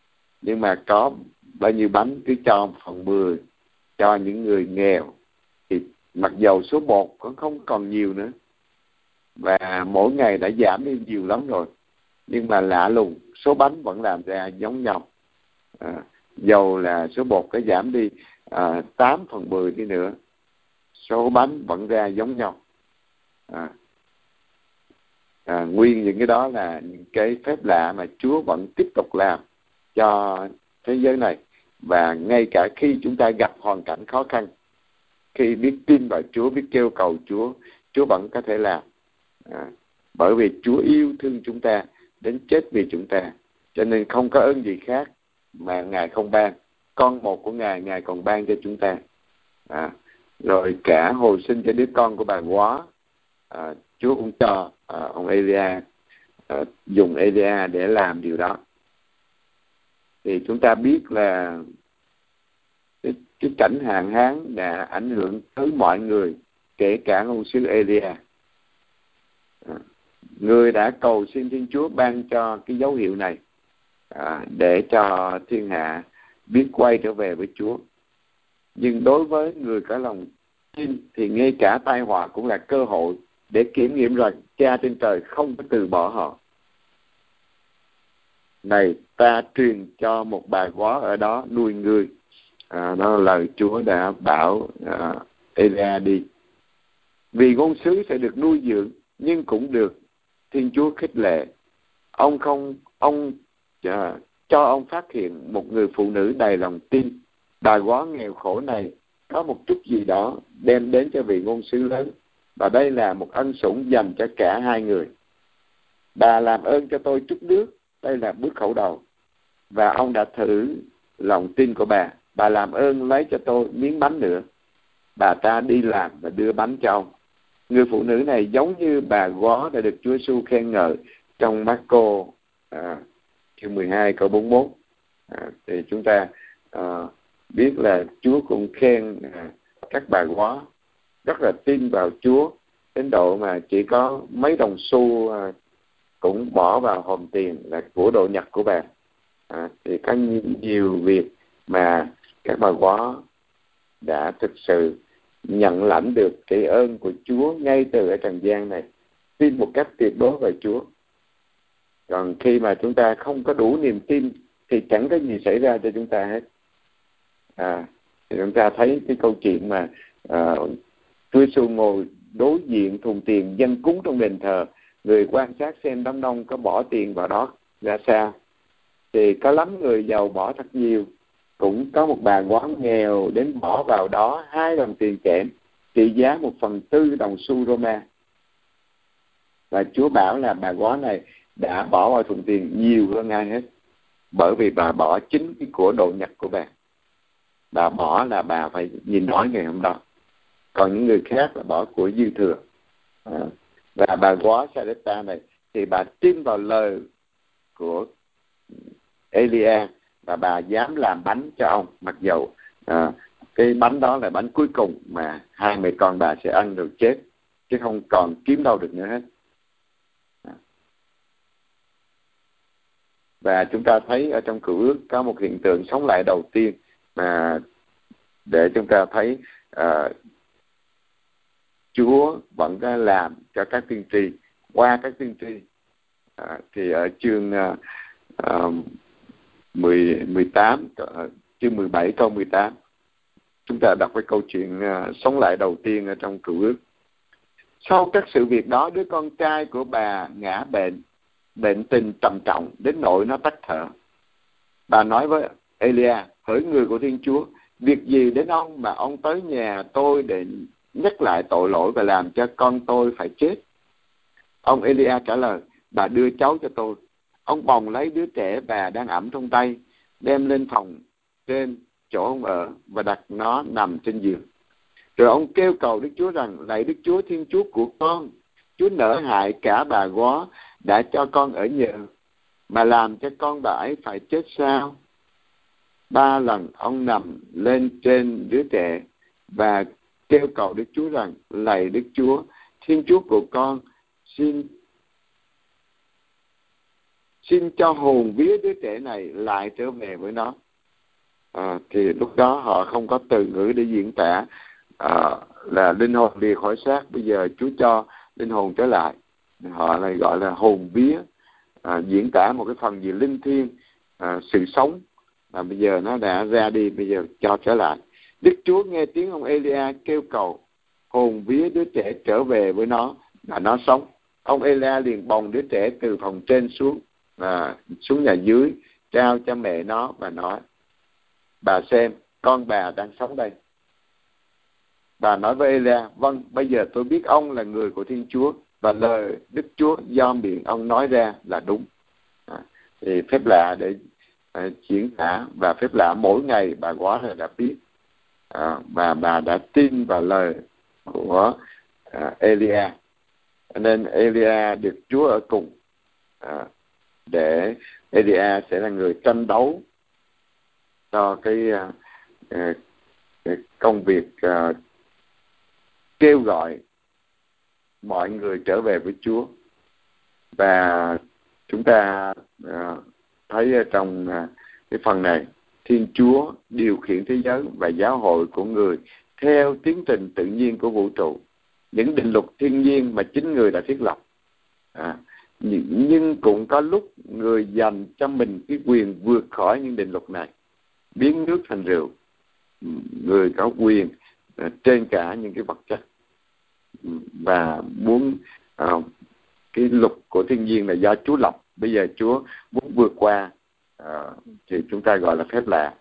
nhưng mà có bao nhiêu bánh cứ cho phần mười cho những người nghèo. Thì mặc dầu số bột cũng không còn nhiều nữa, và mỗi ngày đã giảm đi nhiều lắm rồi, nhưng mà lạ lùng số bánh vẫn làm ra giống nhau. À, dầu là số bột có giảm đi à, tám phần mười đi nữa, số bánh vẫn ra giống nhau. À, à, nguyên những cái đó là những cái phép lạ mà Chúa vẫn tiếp tục làm cho thế giới này. Và ngay cả khi chúng ta gặp hoàn cảnh khó khăn, khi biết tin vào Chúa, biết kêu cầu Chúa, Chúa vẫn có thể làm. À, bởi vì Chúa yêu thương chúng ta đến chết vì chúng ta, cho nên không có ơn gì khác mà Ngài không ban. Con một của Ngài, Ngài còn ban cho chúng ta. À, rồi cả hồi sinh cho đứa con của bà Quá, à, Chúa cũng cho à, ông Elia à, dùng Elia để làm điều đó. Thì chúng ta biết là cái, cái cảnh hạn hán đã ảnh hưởng tới mọi người, kể cả ngôn sứ Elia. À, người đã cầu xin Thiên Chúa ban cho cái dấu hiệu này à, để cho thiên hạ biết quay trở về với Chúa. Nhưng đối với người có lòng tin thì ngay cả tai họa cũng là cơ hội để kiểm nghiệm rằng Cha trên trời không có từ bỏ họ. Này, ta truyền cho một bà quá ở đó nuôi ngươi. À, đó là lời Chúa đã bảo à, Elia đi. Vì ngôn sứ sẽ được nuôi dưỡng, nhưng cũng được Thiên Chúa khích lệ. Ông không, ông à, cho ông phát hiện một người phụ nữ đầy lòng tin. Bà quá nghèo khổ này có một chút gì đó đem đến cho vị ngôn sứ lớn, và đây là một ân sủng dành cho cả hai người. Bà làm ơn cho tôi chút nước, đây là bước khẩu đầu, và ông đã thử lòng tin của bà. Bà làm ơn lấy cho tôi miếng bánh nữa. Bà ta đi làm và đưa bánh cho ông. Người phụ nữ này giống như bà quá đã được Chúa Giêsu khen ngợi trong Mác-cô à, chương mười hai câu bốn mươi mốt. À, thì chúng ta à, biết là Chúa cũng khen à, các bà quá rất là tin vào Chúa, đến độ mà chỉ có mấy đồng xu à, cũng bỏ vào hòm tiền là của độ nhặt của bà. À, thì có nhiều việc mà các bà quá đã thực sự nhận lãnh được cái ơn của Chúa ngay từ ở trần gian này, tin một cách tuyệt đối vào Chúa. Còn khi mà chúng ta không có đủ niềm tin thì chẳng có gì xảy ra cho chúng ta hết. À, thì chúng ta thấy cái câu chuyện mà à, Chúa Giêsu ngồi đối diện thùng tiền dân cúng trong đền thờ, người quan sát xem đám đông có bỏ tiền vào đó ra sao. Thì có lắm người giàu bỏ thật nhiều, cũng có một bà quá nghèo đến bỏ vào đó hai đồng tiền kẽm trị giá một phần tư đồng xu Roma. Và Chúa bảo là bà quá này đã bỏ vào thùng tiền nhiều hơn ai hết, bởi vì bà bỏ chính cái của độ nhặt của bà. Bà bỏ là bà phải nhìn nói ngày hôm đó. Còn những người khác là bỏ của dư thừa. À, và bà quá Sarepta này thì bà tin vào lời của Elia và bà dám làm bánh cho ông, mặc dầu à, cái bánh đó là bánh cuối cùng mà hai mẹ con bà sẽ ăn được chết, chứ không còn kiếm đâu được nữa hết. À. Và chúng ta thấy ở trong Cựu Ước có một hiện tượng sống lại đầu tiên mà để chúng ta thấy à, Chúa vẫn đã làm cho các tiên tri, qua các tiên tri. À, thì ở chương à, à, mười, mười tám, chương mười bảy câu mười tám, chúng ta đọc cái câu chuyện à, sống lại đầu tiên ở trong Cựu Ước. Sau các sự việc đó, đứa con trai của bà ngã bệnh, bệnh tình trầm trọng đến nỗi nó tắt thở. Bà nói với Elia: hỡi người của Thiên Chúa, việc gì đến ông mà ông tới nhà tôi để nhắc lại tội lỗi và làm cho con tôi phải chết? Ông Elia trả lời: bà đưa cháu cho tôi. Ông bồng lấy đứa trẻ bà đang ẵm trong tay, đem lên phòng trên chỗ ông ở và đặt nó nằm trên giường. Rồi ông kêu cầu Đức Chúa rằng: lạy Đức Chúa, Thiên Chúa của con, Chúa nỡ hại cả bà quá đã cho con ở nhờ, mà làm cho con bà ấy phải chết sao? Ba lần ông nằm lên trên đứa trẻ và kêu cầu Đức Chúa rằng: lạy Đức Chúa, Thiên Chúa của con, xin xin cho hồn vía đứa trẻ này lại trở về với nó. À, thì lúc đó họ không có từ ngữ để diễn tả à, là linh hồn lìa khỏi xác, bây giờ Chúa cho linh hồn trở lại. Họ lại gọi là hồn vía, à, diễn tả một cái phần gì linh thiêng, à, sự sống, và bây giờ nó đã ra đi, bây giờ cho trở lại. Đức Chúa nghe tiếng ông Elia kêu cầu hồn vía đứa trẻ trở về với nó, và nó sống. Ông Elia liền bồng đứa trẻ từ phòng trên xuống, à, xuống nhà dưới, trao cho mẹ nó và nói: bà xem, con bà đang sống đây. Bà nói với Elia: vâng, bây giờ tôi biết ông là người của Thiên Chúa, và lời Đức Chúa do miệng ông nói ra là đúng. À, thì phép lạ để à, diễn tả, và phép lạ mỗi ngày bà quá là đã biết, à, và bà đã tin vào lời của à, Elia. Nên Elia được Chúa ở cùng, à, để Elia sẽ là người tranh đấu cho cái, à, cái công việc à, kêu gọi mọi người trở về với Chúa. Và chúng ta à, thấy ở trong à, cái phần này, Thiên Chúa điều khiển thế giới và giáo hội của người theo tiến trình tự nhiên của vũ trụ, những định luật thiên nhiên mà chính người đã thiết lập. À, nhưng cũng có lúc người dành cho mình cái quyền vượt khỏi những định luật này, biến nước thành rượu. Người có quyền uh, trên cả những cái vật chất, và muốn uh, cái luật của thiên nhiên là do Chúa lập. Bây giờ Chúa muốn vượt qua, uh, thì chúng ta gọi là phép lạ.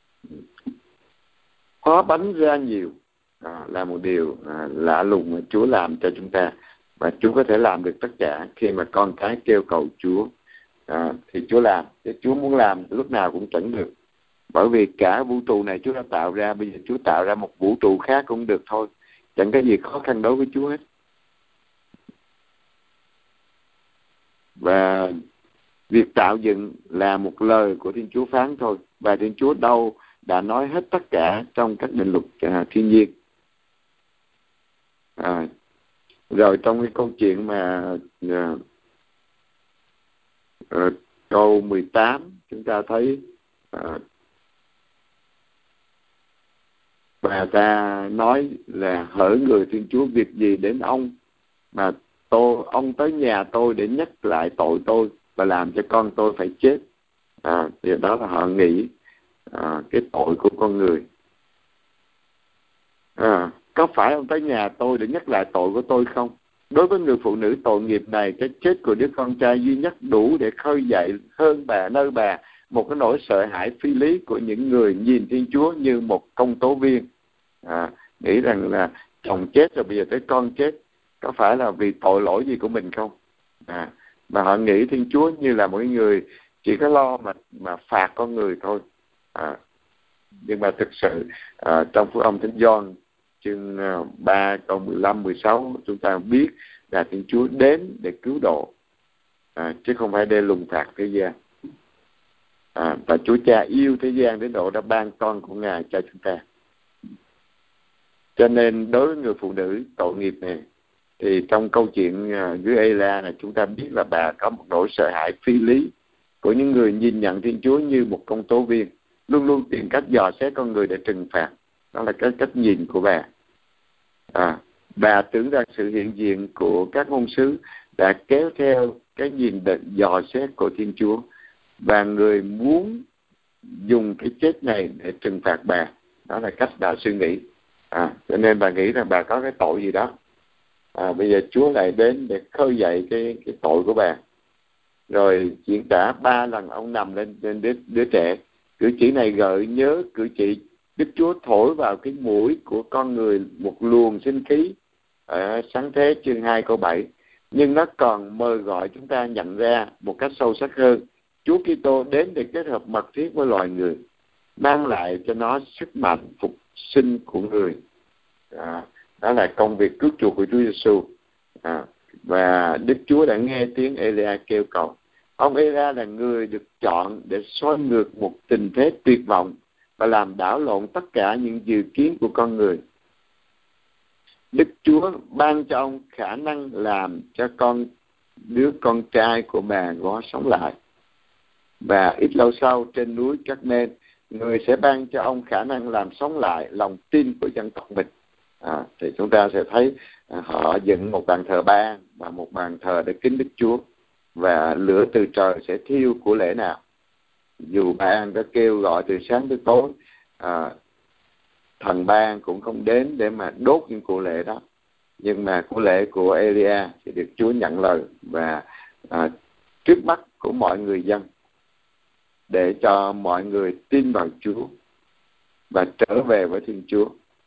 Hóa bánh ra nhiều uh, là một điều uh, lạ lùng mà Chúa làm cho chúng ta, và Chúa có thể làm được tất cả khi mà con cái kêu cầu Chúa. À, thì Chúa làm, chứ Chúa muốn làm lúc nào cũng chẳng được. Bởi vì cả vũ trụ này Chúa đã tạo ra, bây giờ Chúa tạo ra một vũ trụ khác cũng được thôi. Chẳng có gì khó khăn đối với Chúa hết. Và việc tạo dựng là một lời của Thiên Chúa phán thôi. Và Thiên Chúa đâu đã nói hết tất cả trong các định luật à, thiên nhiên. À, rồi trong cái câu chuyện mà à, à, câu mười tám chúng ta thấy à, bà ta nói là: hỡi người Thiên Chúa, việc gì đến ông mà tôi ông tới nhà tôi để nhắc lại tội tôi và làm cho con tôi phải chết. À, thì đó là họ nghĩ à, cái tội của con người. À, có phải ông tới nhà tôi để nhắc lại tội của tôi không? Đối với người phụ nữ tội nghiệp này, cái chết của đứa con trai duy nhất đủ để khơi dậy hơn bà nơi bà một cái nỗi sợ hãi phi lý của những người nhìn Thiên Chúa như một công tố viên. À, nghĩ rằng là chồng chết rồi bây giờ tới con chết, có phải là vì tội lỗi gì của mình không? À, mà họ nghĩ Thiên Chúa như là một người chỉ có lo mà mà phạt con người thôi. À, nhưng mà thực sự à, trong Phúc Âm Thánh Gioan chương ba câu mười lăm mười sáu chúng ta biết là Thiên Chúa đến để cứu độ, à, chứ không phải để lùng phạt thế gian. À, và Chúa Cha yêu thế gian đến độ đã ban con của Ngài cho chúng ta. Cho nên đối với người phụ nữ tội nghiệp này, thì trong câu chuyện với Ela này chúng ta biết là bà có một nỗi sợ hãi phi lý của những người nhìn nhận Thiên Chúa như một công tố viên, luôn luôn tìm cách dò xét con người để trừng phạt. Đó là cái cách nhìn của bà. À, bà tưởng rằng sự hiện diện của các ngôn sứ đã kéo theo cái nhìn dò xét của Thiên Chúa, và người muốn dùng cái chết này để trừng phạt bà. Đó là cách bà suy nghĩ. À, cho nên bà nghĩ rằng bà có cái tội gì đó. À, bây giờ Chúa lại đến để khơi dậy cái cái tội của bà. Rồi diễn tả ba lần ông nằm lên trên đứa, đứa trẻ. Cử chỉ này gợi nhớ cử chỉ Đức Chúa thổi vào cái mũi của con người một luồng sinh khí ở Sáng Thế chương hai câu bảy. Nhưng nó còn mời gọi chúng ta nhận ra một cách sâu sắc hơn, Chúa Kitô đến để kết hợp mật thiết với loài người, mang lại cho nó sức mạnh phục sinh của người. À, đó là công việc cứu chuộc của Chúa Giêsu. À, và Đức Chúa đã nghe tiếng Elia kêu cầu. Ông Elia là người được chọn để soi ngược một tình thế tuyệt vọng và làm đảo lộn tất cả những dự kiến của con người. Đức Chúa ban cho ông khả năng làm cho con đứa con trai của bà Góa sống lại. Và ít lâu sau trên núi Carmel, người sẽ ban cho ông khả năng làm sống lại lòng tin của dân tộc mình. À, thì chúng ta sẽ thấy à, họ dựng một bàn thờ Ba và một bàn thờ để kính Đức Chúa, và lửa từ trời sẽ thiêu của lễ nào. Dù Ba đã kêu gọi từ sáng tới tối, à, thần Ba cũng không đến để mà đốt những của lễ đó, nhưng mà của lễ của Elia thì được Chúa nhận lời và à, trước mắt của mọi người dân, để cho mọi người tin vào Chúa và trở về với Thiên Chúa.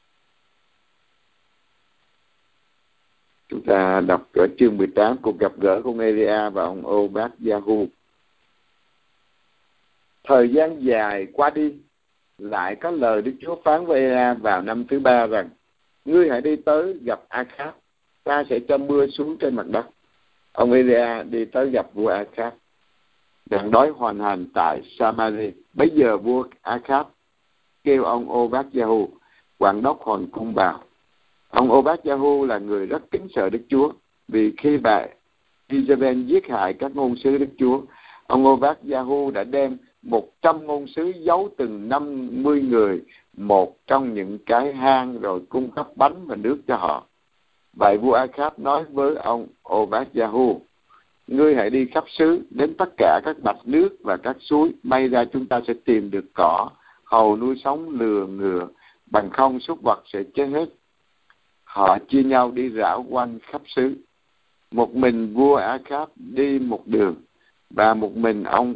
Chúng ta đọc ở chương mười tám, cuộc gặp gỡ của Elia và ông Obad-Giahu. Thời gian dài qua đi, lại có lời Đức Chúa phán với Elia vào năm thứ ba rằng: ngươi hãy đi tới gặp Akhab, ta sẽ cho mưa xuống trên mặt đất. Ông Elia đi tới gặp vua Akhab đang đói hoành hành tại Samari. Bây giờ vua Akhab kêu ông Obad-Giahu, quản đốc hoàng cung vào. Ông Obad-Giahu là người rất kính sợ Đức Chúa, vì khi bà Izabel giết hại các ngôn sứ Đức Chúa, ông Obad-Giahu đã đem một trăm ngôn sứ giấu từng năm mươi người một trong những cái hang, rồi cung cấp bánh và nước cho họ. Vậy vua Akhab nói với ông Obad-Giahu: ngươi hãy đi khắp xứ, đến tất cả các mạch nước và các suối, may ra chúng ta sẽ tìm được cỏ, hầu nuôi sống lừa ngựa, bằng không súc vật sẽ chết hết. Họ chia nhau đi rảo quanh khắp xứ. Một mình vua Akhab đi một đường, và một mình ông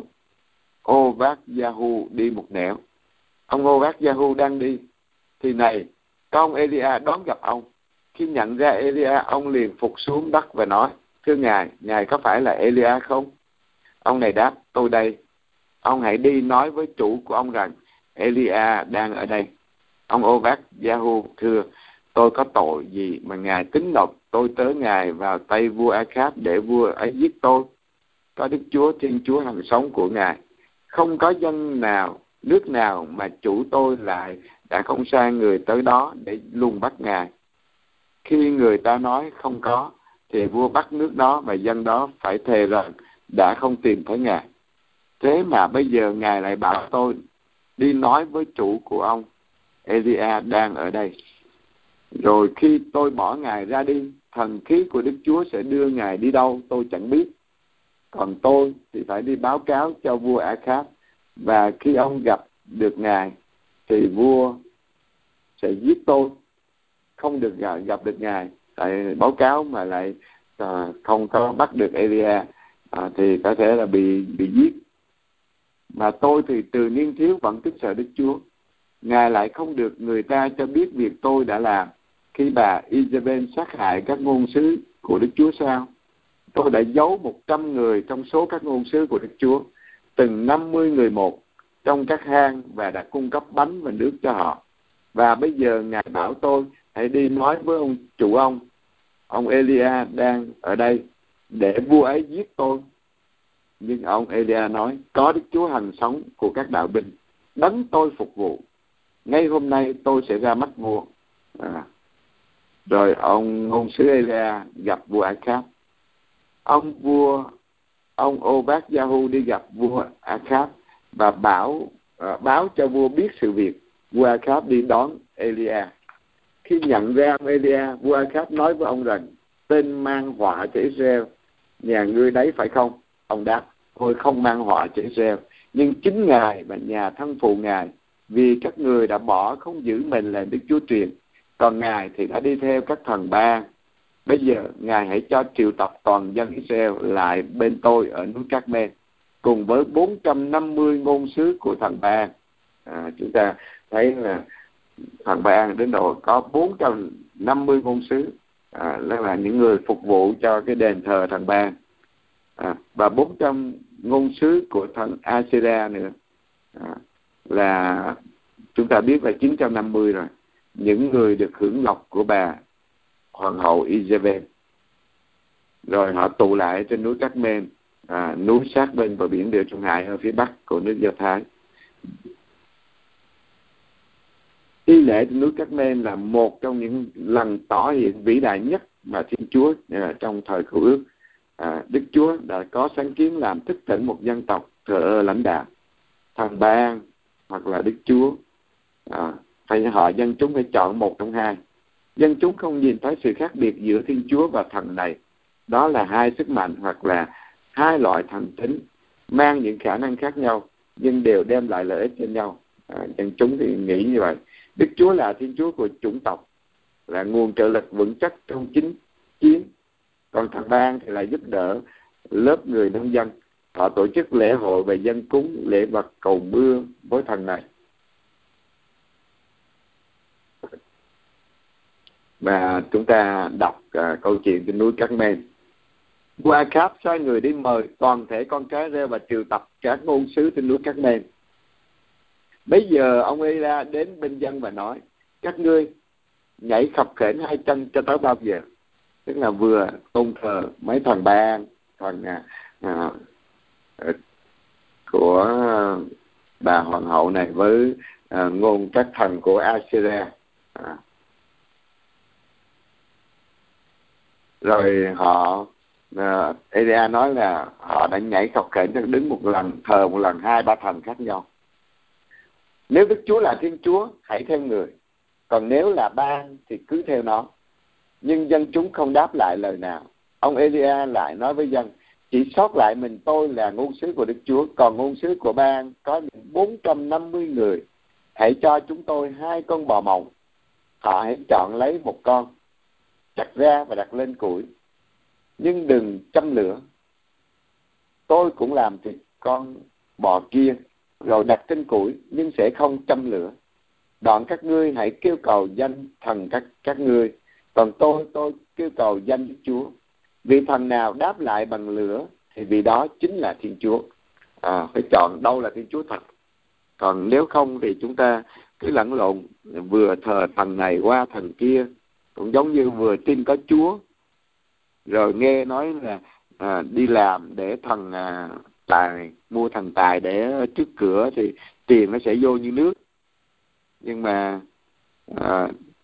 Obad-Giahu đi một nẻo. Ông Obad-Giahu đang đi, thì này, có ông Elia đón gặp ông. Khi nhận ra Elia, ông liền phục xuống đất và nói: thưa ngài, ngài có phải là Elia không? Ông này đáp: tôi đây. Ông hãy đi nói với chủ của ông rằng Elia đang ở đây. Ông Obad-Giahu thưa: tôi có tội gì mà ngài tính nộp tôi tới ngài vào tay vua Akhab để vua ấy giết tôi? Có Đức Chúa Thiên Chúa hằng sống của ngài, không có dân nào, nước nào mà chủ tôi lại đã không sai người tới đó để lùng bắt ngài. Khi người ta nói không có, thì vua bắt nước đó và dân đó phải thề rằng đã không tìm thấy ngài. Thế mà bây giờ ngài lại bảo tôi đi nói với chủ của ông Elia đang ở đây. Rồi khi tôi bỏ ngài ra đi, thần khí của Đức Chúa sẽ đưa ngài đi đâu tôi chẳng biết. Còn tôi thì phải đi báo cáo cho vua Akhab, và khi ông gặp được ngài thì vua sẽ giết tôi, không được gặp được ngài. Tại báo cáo mà lại à, không có bắt được Elia à, thì có thể là bị bị giết. Mà tôi thì từ niên thiếu vẫn kính sợ Đức Chúa. Ngài lại không được người ta cho biết việc tôi đã làm khi bà Izabel sát hại các ngôn sứ của Đức Chúa sao? Tôi đã giấu một trăm người trong số các ngôn sứ của Đức Chúa, từng năm mươi người một, trong các hang, và đã cung cấp bánh và nước cho họ. Và bây giờ ngài bảo tôi hãy đi nói với ông chủ ông, ông Elia đang ở đây, để vua ấy giết tôi. Nhưng ông Elia nói: có Đức Chúa hằng sống của các đạo binh, đấng tôi phục vụ, ngay hôm nay tôi sẽ ra mắt vua. À. Rồi ông ngôn sứ Elia gặp vua Akhab. Ông vua ông Obad-Giahu đi gặp vua Akhab và bảo uh, báo cho vua biết sự việc. Vua Akhab đi đón Elia. Khi nhận ra ông Elia, vua Akhab nói với ông rằng: tên mang họa cho Israel, nhà ngươi đấy phải không? Ông đáp: tôi không mang họa cho Israel, nhưng chính ngài và nhà thân phụ ngài, vì các người đã bỏ không giữ mình là Đức Chúa truyền, còn ngài thì đã đi theo các thần Ba. Bây giờ ngài hãy cho triệu tập toàn dân Israel lại bên tôi ở núi Carmel, cùng với bốn trăm năm mươi ngôn sứ của thần Ba. À, chúng ta thấy là thần Ba đến độ có bốn trăm năm mươi ngôn sứ, à, là những người phục vụ cho cái đền thờ thần Ba, à, và bốn trăm ngôn sứ của thần Asera nữa, à, là chúng ta biết là chín trăm năm mươi rồi, những người được hưởng lộc của bà hoàng hậu Izabel. Rồi họ tụ lại trên núi Carmel, à, núi sát bên bờ biển Địa Trung Hải ở phía bắc của nước Do Thái. Nghi lễ trên núi Carmel là một trong những lần tỏ hiện vĩ đại nhất mà Thiên Chúa à, trong thời Cựu Ước, à, Đức Chúa đã có sáng kiến làm thức tỉnh một dân tộc thờ ơ lãnh đạo. Thần ban hoặc là Đức Chúa, à, phải họ dân chúng phải chọn một trong hai. Dân chúng không nhìn thấy sự khác biệt giữa Thiên Chúa và thần này. Đó là hai sức mạnh hoặc là hai loại thần tính mang những khả năng khác nhau nhưng đều đem lại lợi ích cho nhau. À, dân chúng thì nghĩ như vậy. Đức Chúa là Thiên Chúa của chủng tộc, là nguồn trợ lực vững chắc trong chính chiến. Còn thần ban thì là giúp đỡ lớp người nông dân. Họ tổ chức lễ hội về dân cúng, lễ vật cầu mưa với thần này. Và chúng ta đọc uh, câu chuyện trên núi Carmel. Vua A-kháp sai người đi mời toàn thể con cái ra và triệu tập các ngôn sứ trên núi Carmel. Bây giờ ông Ê-li-a đến bên dân và nói: các ngươi nhảy khập khểnh hai chân cho tới bao giờ? Tức là vừa tôn thờ mấy thần ban, thần à, à, của bà hoàng hậu này với à, ngôn các thần của Assyria. À. Rồi họ à, Ê-li-a nói là họ đã nhảy khập khểnh đứng một lần, thờ một lần hai ba thần khác nhau. Nếu Đức Chúa là Thiên Chúa, hãy theo người. Còn nếu là ban thì cứ theo nó. Nhưng dân chúng không đáp lại lời nào. Ông Ê-li-a lại nói với dân: chỉ sót lại mình tôi là ngôn sứ của Đức Chúa, còn ngôn sứ của ban có bốn trăm năm mươi người. Hãy cho chúng tôi hai con bò mồng. Họ hãy chọn lấy một con, chặt ra và đặt lên củi, nhưng đừng châm lửa. Tôi cũng làm thịt con bò kia rồi đặt trên củi, nhưng sẽ không châm lửa. Đoạn các ngươi hãy kêu cầu danh thần các các ngươi, còn tôi tôi kêu cầu danh Đức Chúa. Vì thần nào đáp lại bằng lửa thì vì đó chính là Thiên Chúa. À, phải chọn đâu là Thiên Chúa thật. Còn nếu không thì chúng ta cứ lẫn lộn, vừa thờ thần này qua thần kia, cũng giống như vừa tin có Chúa rồi nghe nói là à, đi làm để thần à, tài mua thần tài để trước cửa thì tiền nó sẽ vô như nước. Nhưng mà à,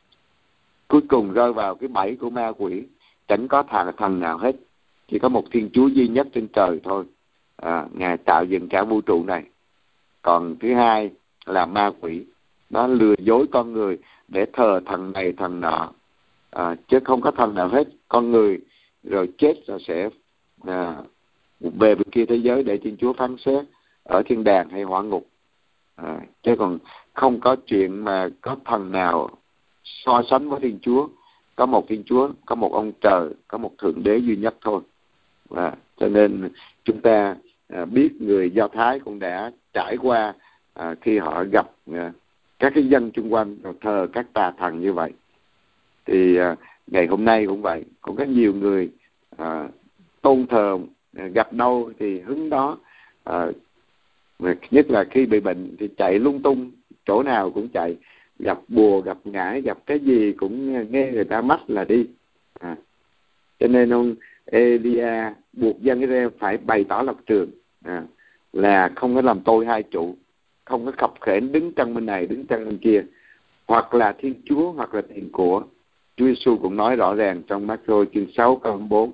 cuối cùng rơi vào cái bẫy của ma quỷ. Chẳng có thằng thần nào hết, chỉ có một Thiên Chúa duy nhất trên trời thôi. À, Ngài tạo dựng cả vũ trụ này. Còn thứ hai là ma quỷ, nó lừa dối con người để thờ thần này thần nọ, à, chứ không có thần nào hết. Con người rồi chết rồi sẽ à, về bên kia thế giới để Thiên Chúa phán xét ở thiên đàng hay hỏa ngục. À, chứ còn không có chuyện mà có thần nào so sánh với Thiên Chúa. Có một Thiên Chúa, có một ông trời, có một Thượng Đế duy nhất thôi. À, cho nên chúng ta à, biết người Do Thái cũng đã trải qua à, khi họ gặp à, các cái dân chung quanh rồi thờ các tà thần như vậy. Thì à, ngày hôm nay cũng vậy, cũng có nhiều người à, tôn thờ, à, gặp đâu thì hứng đó. À, nhất là khi bị bệnh thì chạy lung tung, chỗ nào cũng chạy, gặp bùa, gặp ngải, gặp cái gì cũng nghe người ta mách là đi. À, cho nên ông Ê-li-a buộc dân Israel phải bày tỏ lập trường, à, là không có làm tôi hai chủ, không có khập khểnh đứng chân bên này đứng chân bên kia, hoặc là Thiên Chúa hoặc là tiền của. Chúa Giêsu cũng nói rõ ràng trong Mác-rô chương sáu câu bốn,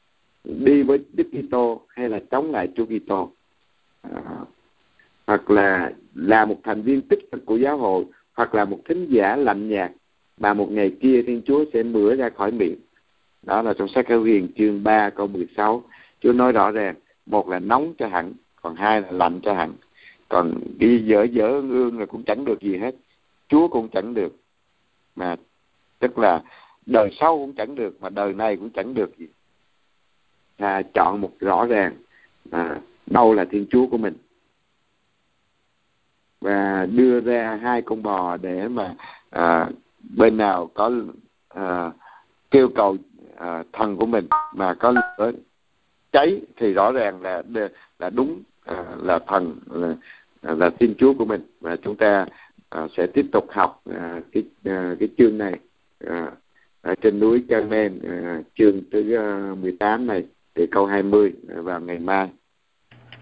đi với Đức Kitô hay là chống lại Chúa Kitô, à, hoặc là là một thành viên tích cực của giáo hội, hoặc là một thính giả lạnh nhạt mà một ngày kia Thiên Chúa sẽ mửa ra khỏi miệng. Đó là trong sách Khải Huyền chương ba câu mười sáu. Chúa nói rõ ràng, một là nóng cho hẳn, còn hai là lạnh cho hẳn. Còn đi dở dở ương là cũng chẳng được gì hết. Chúa cũng chẳng được, mà tức là đời sau cũng chẳng được, mà đời này cũng chẳng được gì. À, chọn một rõ ràng à, đâu là Thiên Chúa của mình, và đưa ra hai con bò để mà à, bên nào có à, kêu cầu à, thần của mình mà có lửa cháy thì rõ ràng là là đúng, à, là thần, là, là Thiên Chúa của mình. Và chúng ta à, sẽ tiếp tục học à, cái à, cái chương này à, ở trên núi Carmel, à, chương thứ à, mười tám này, từ câu hai mươi vào ngày mai.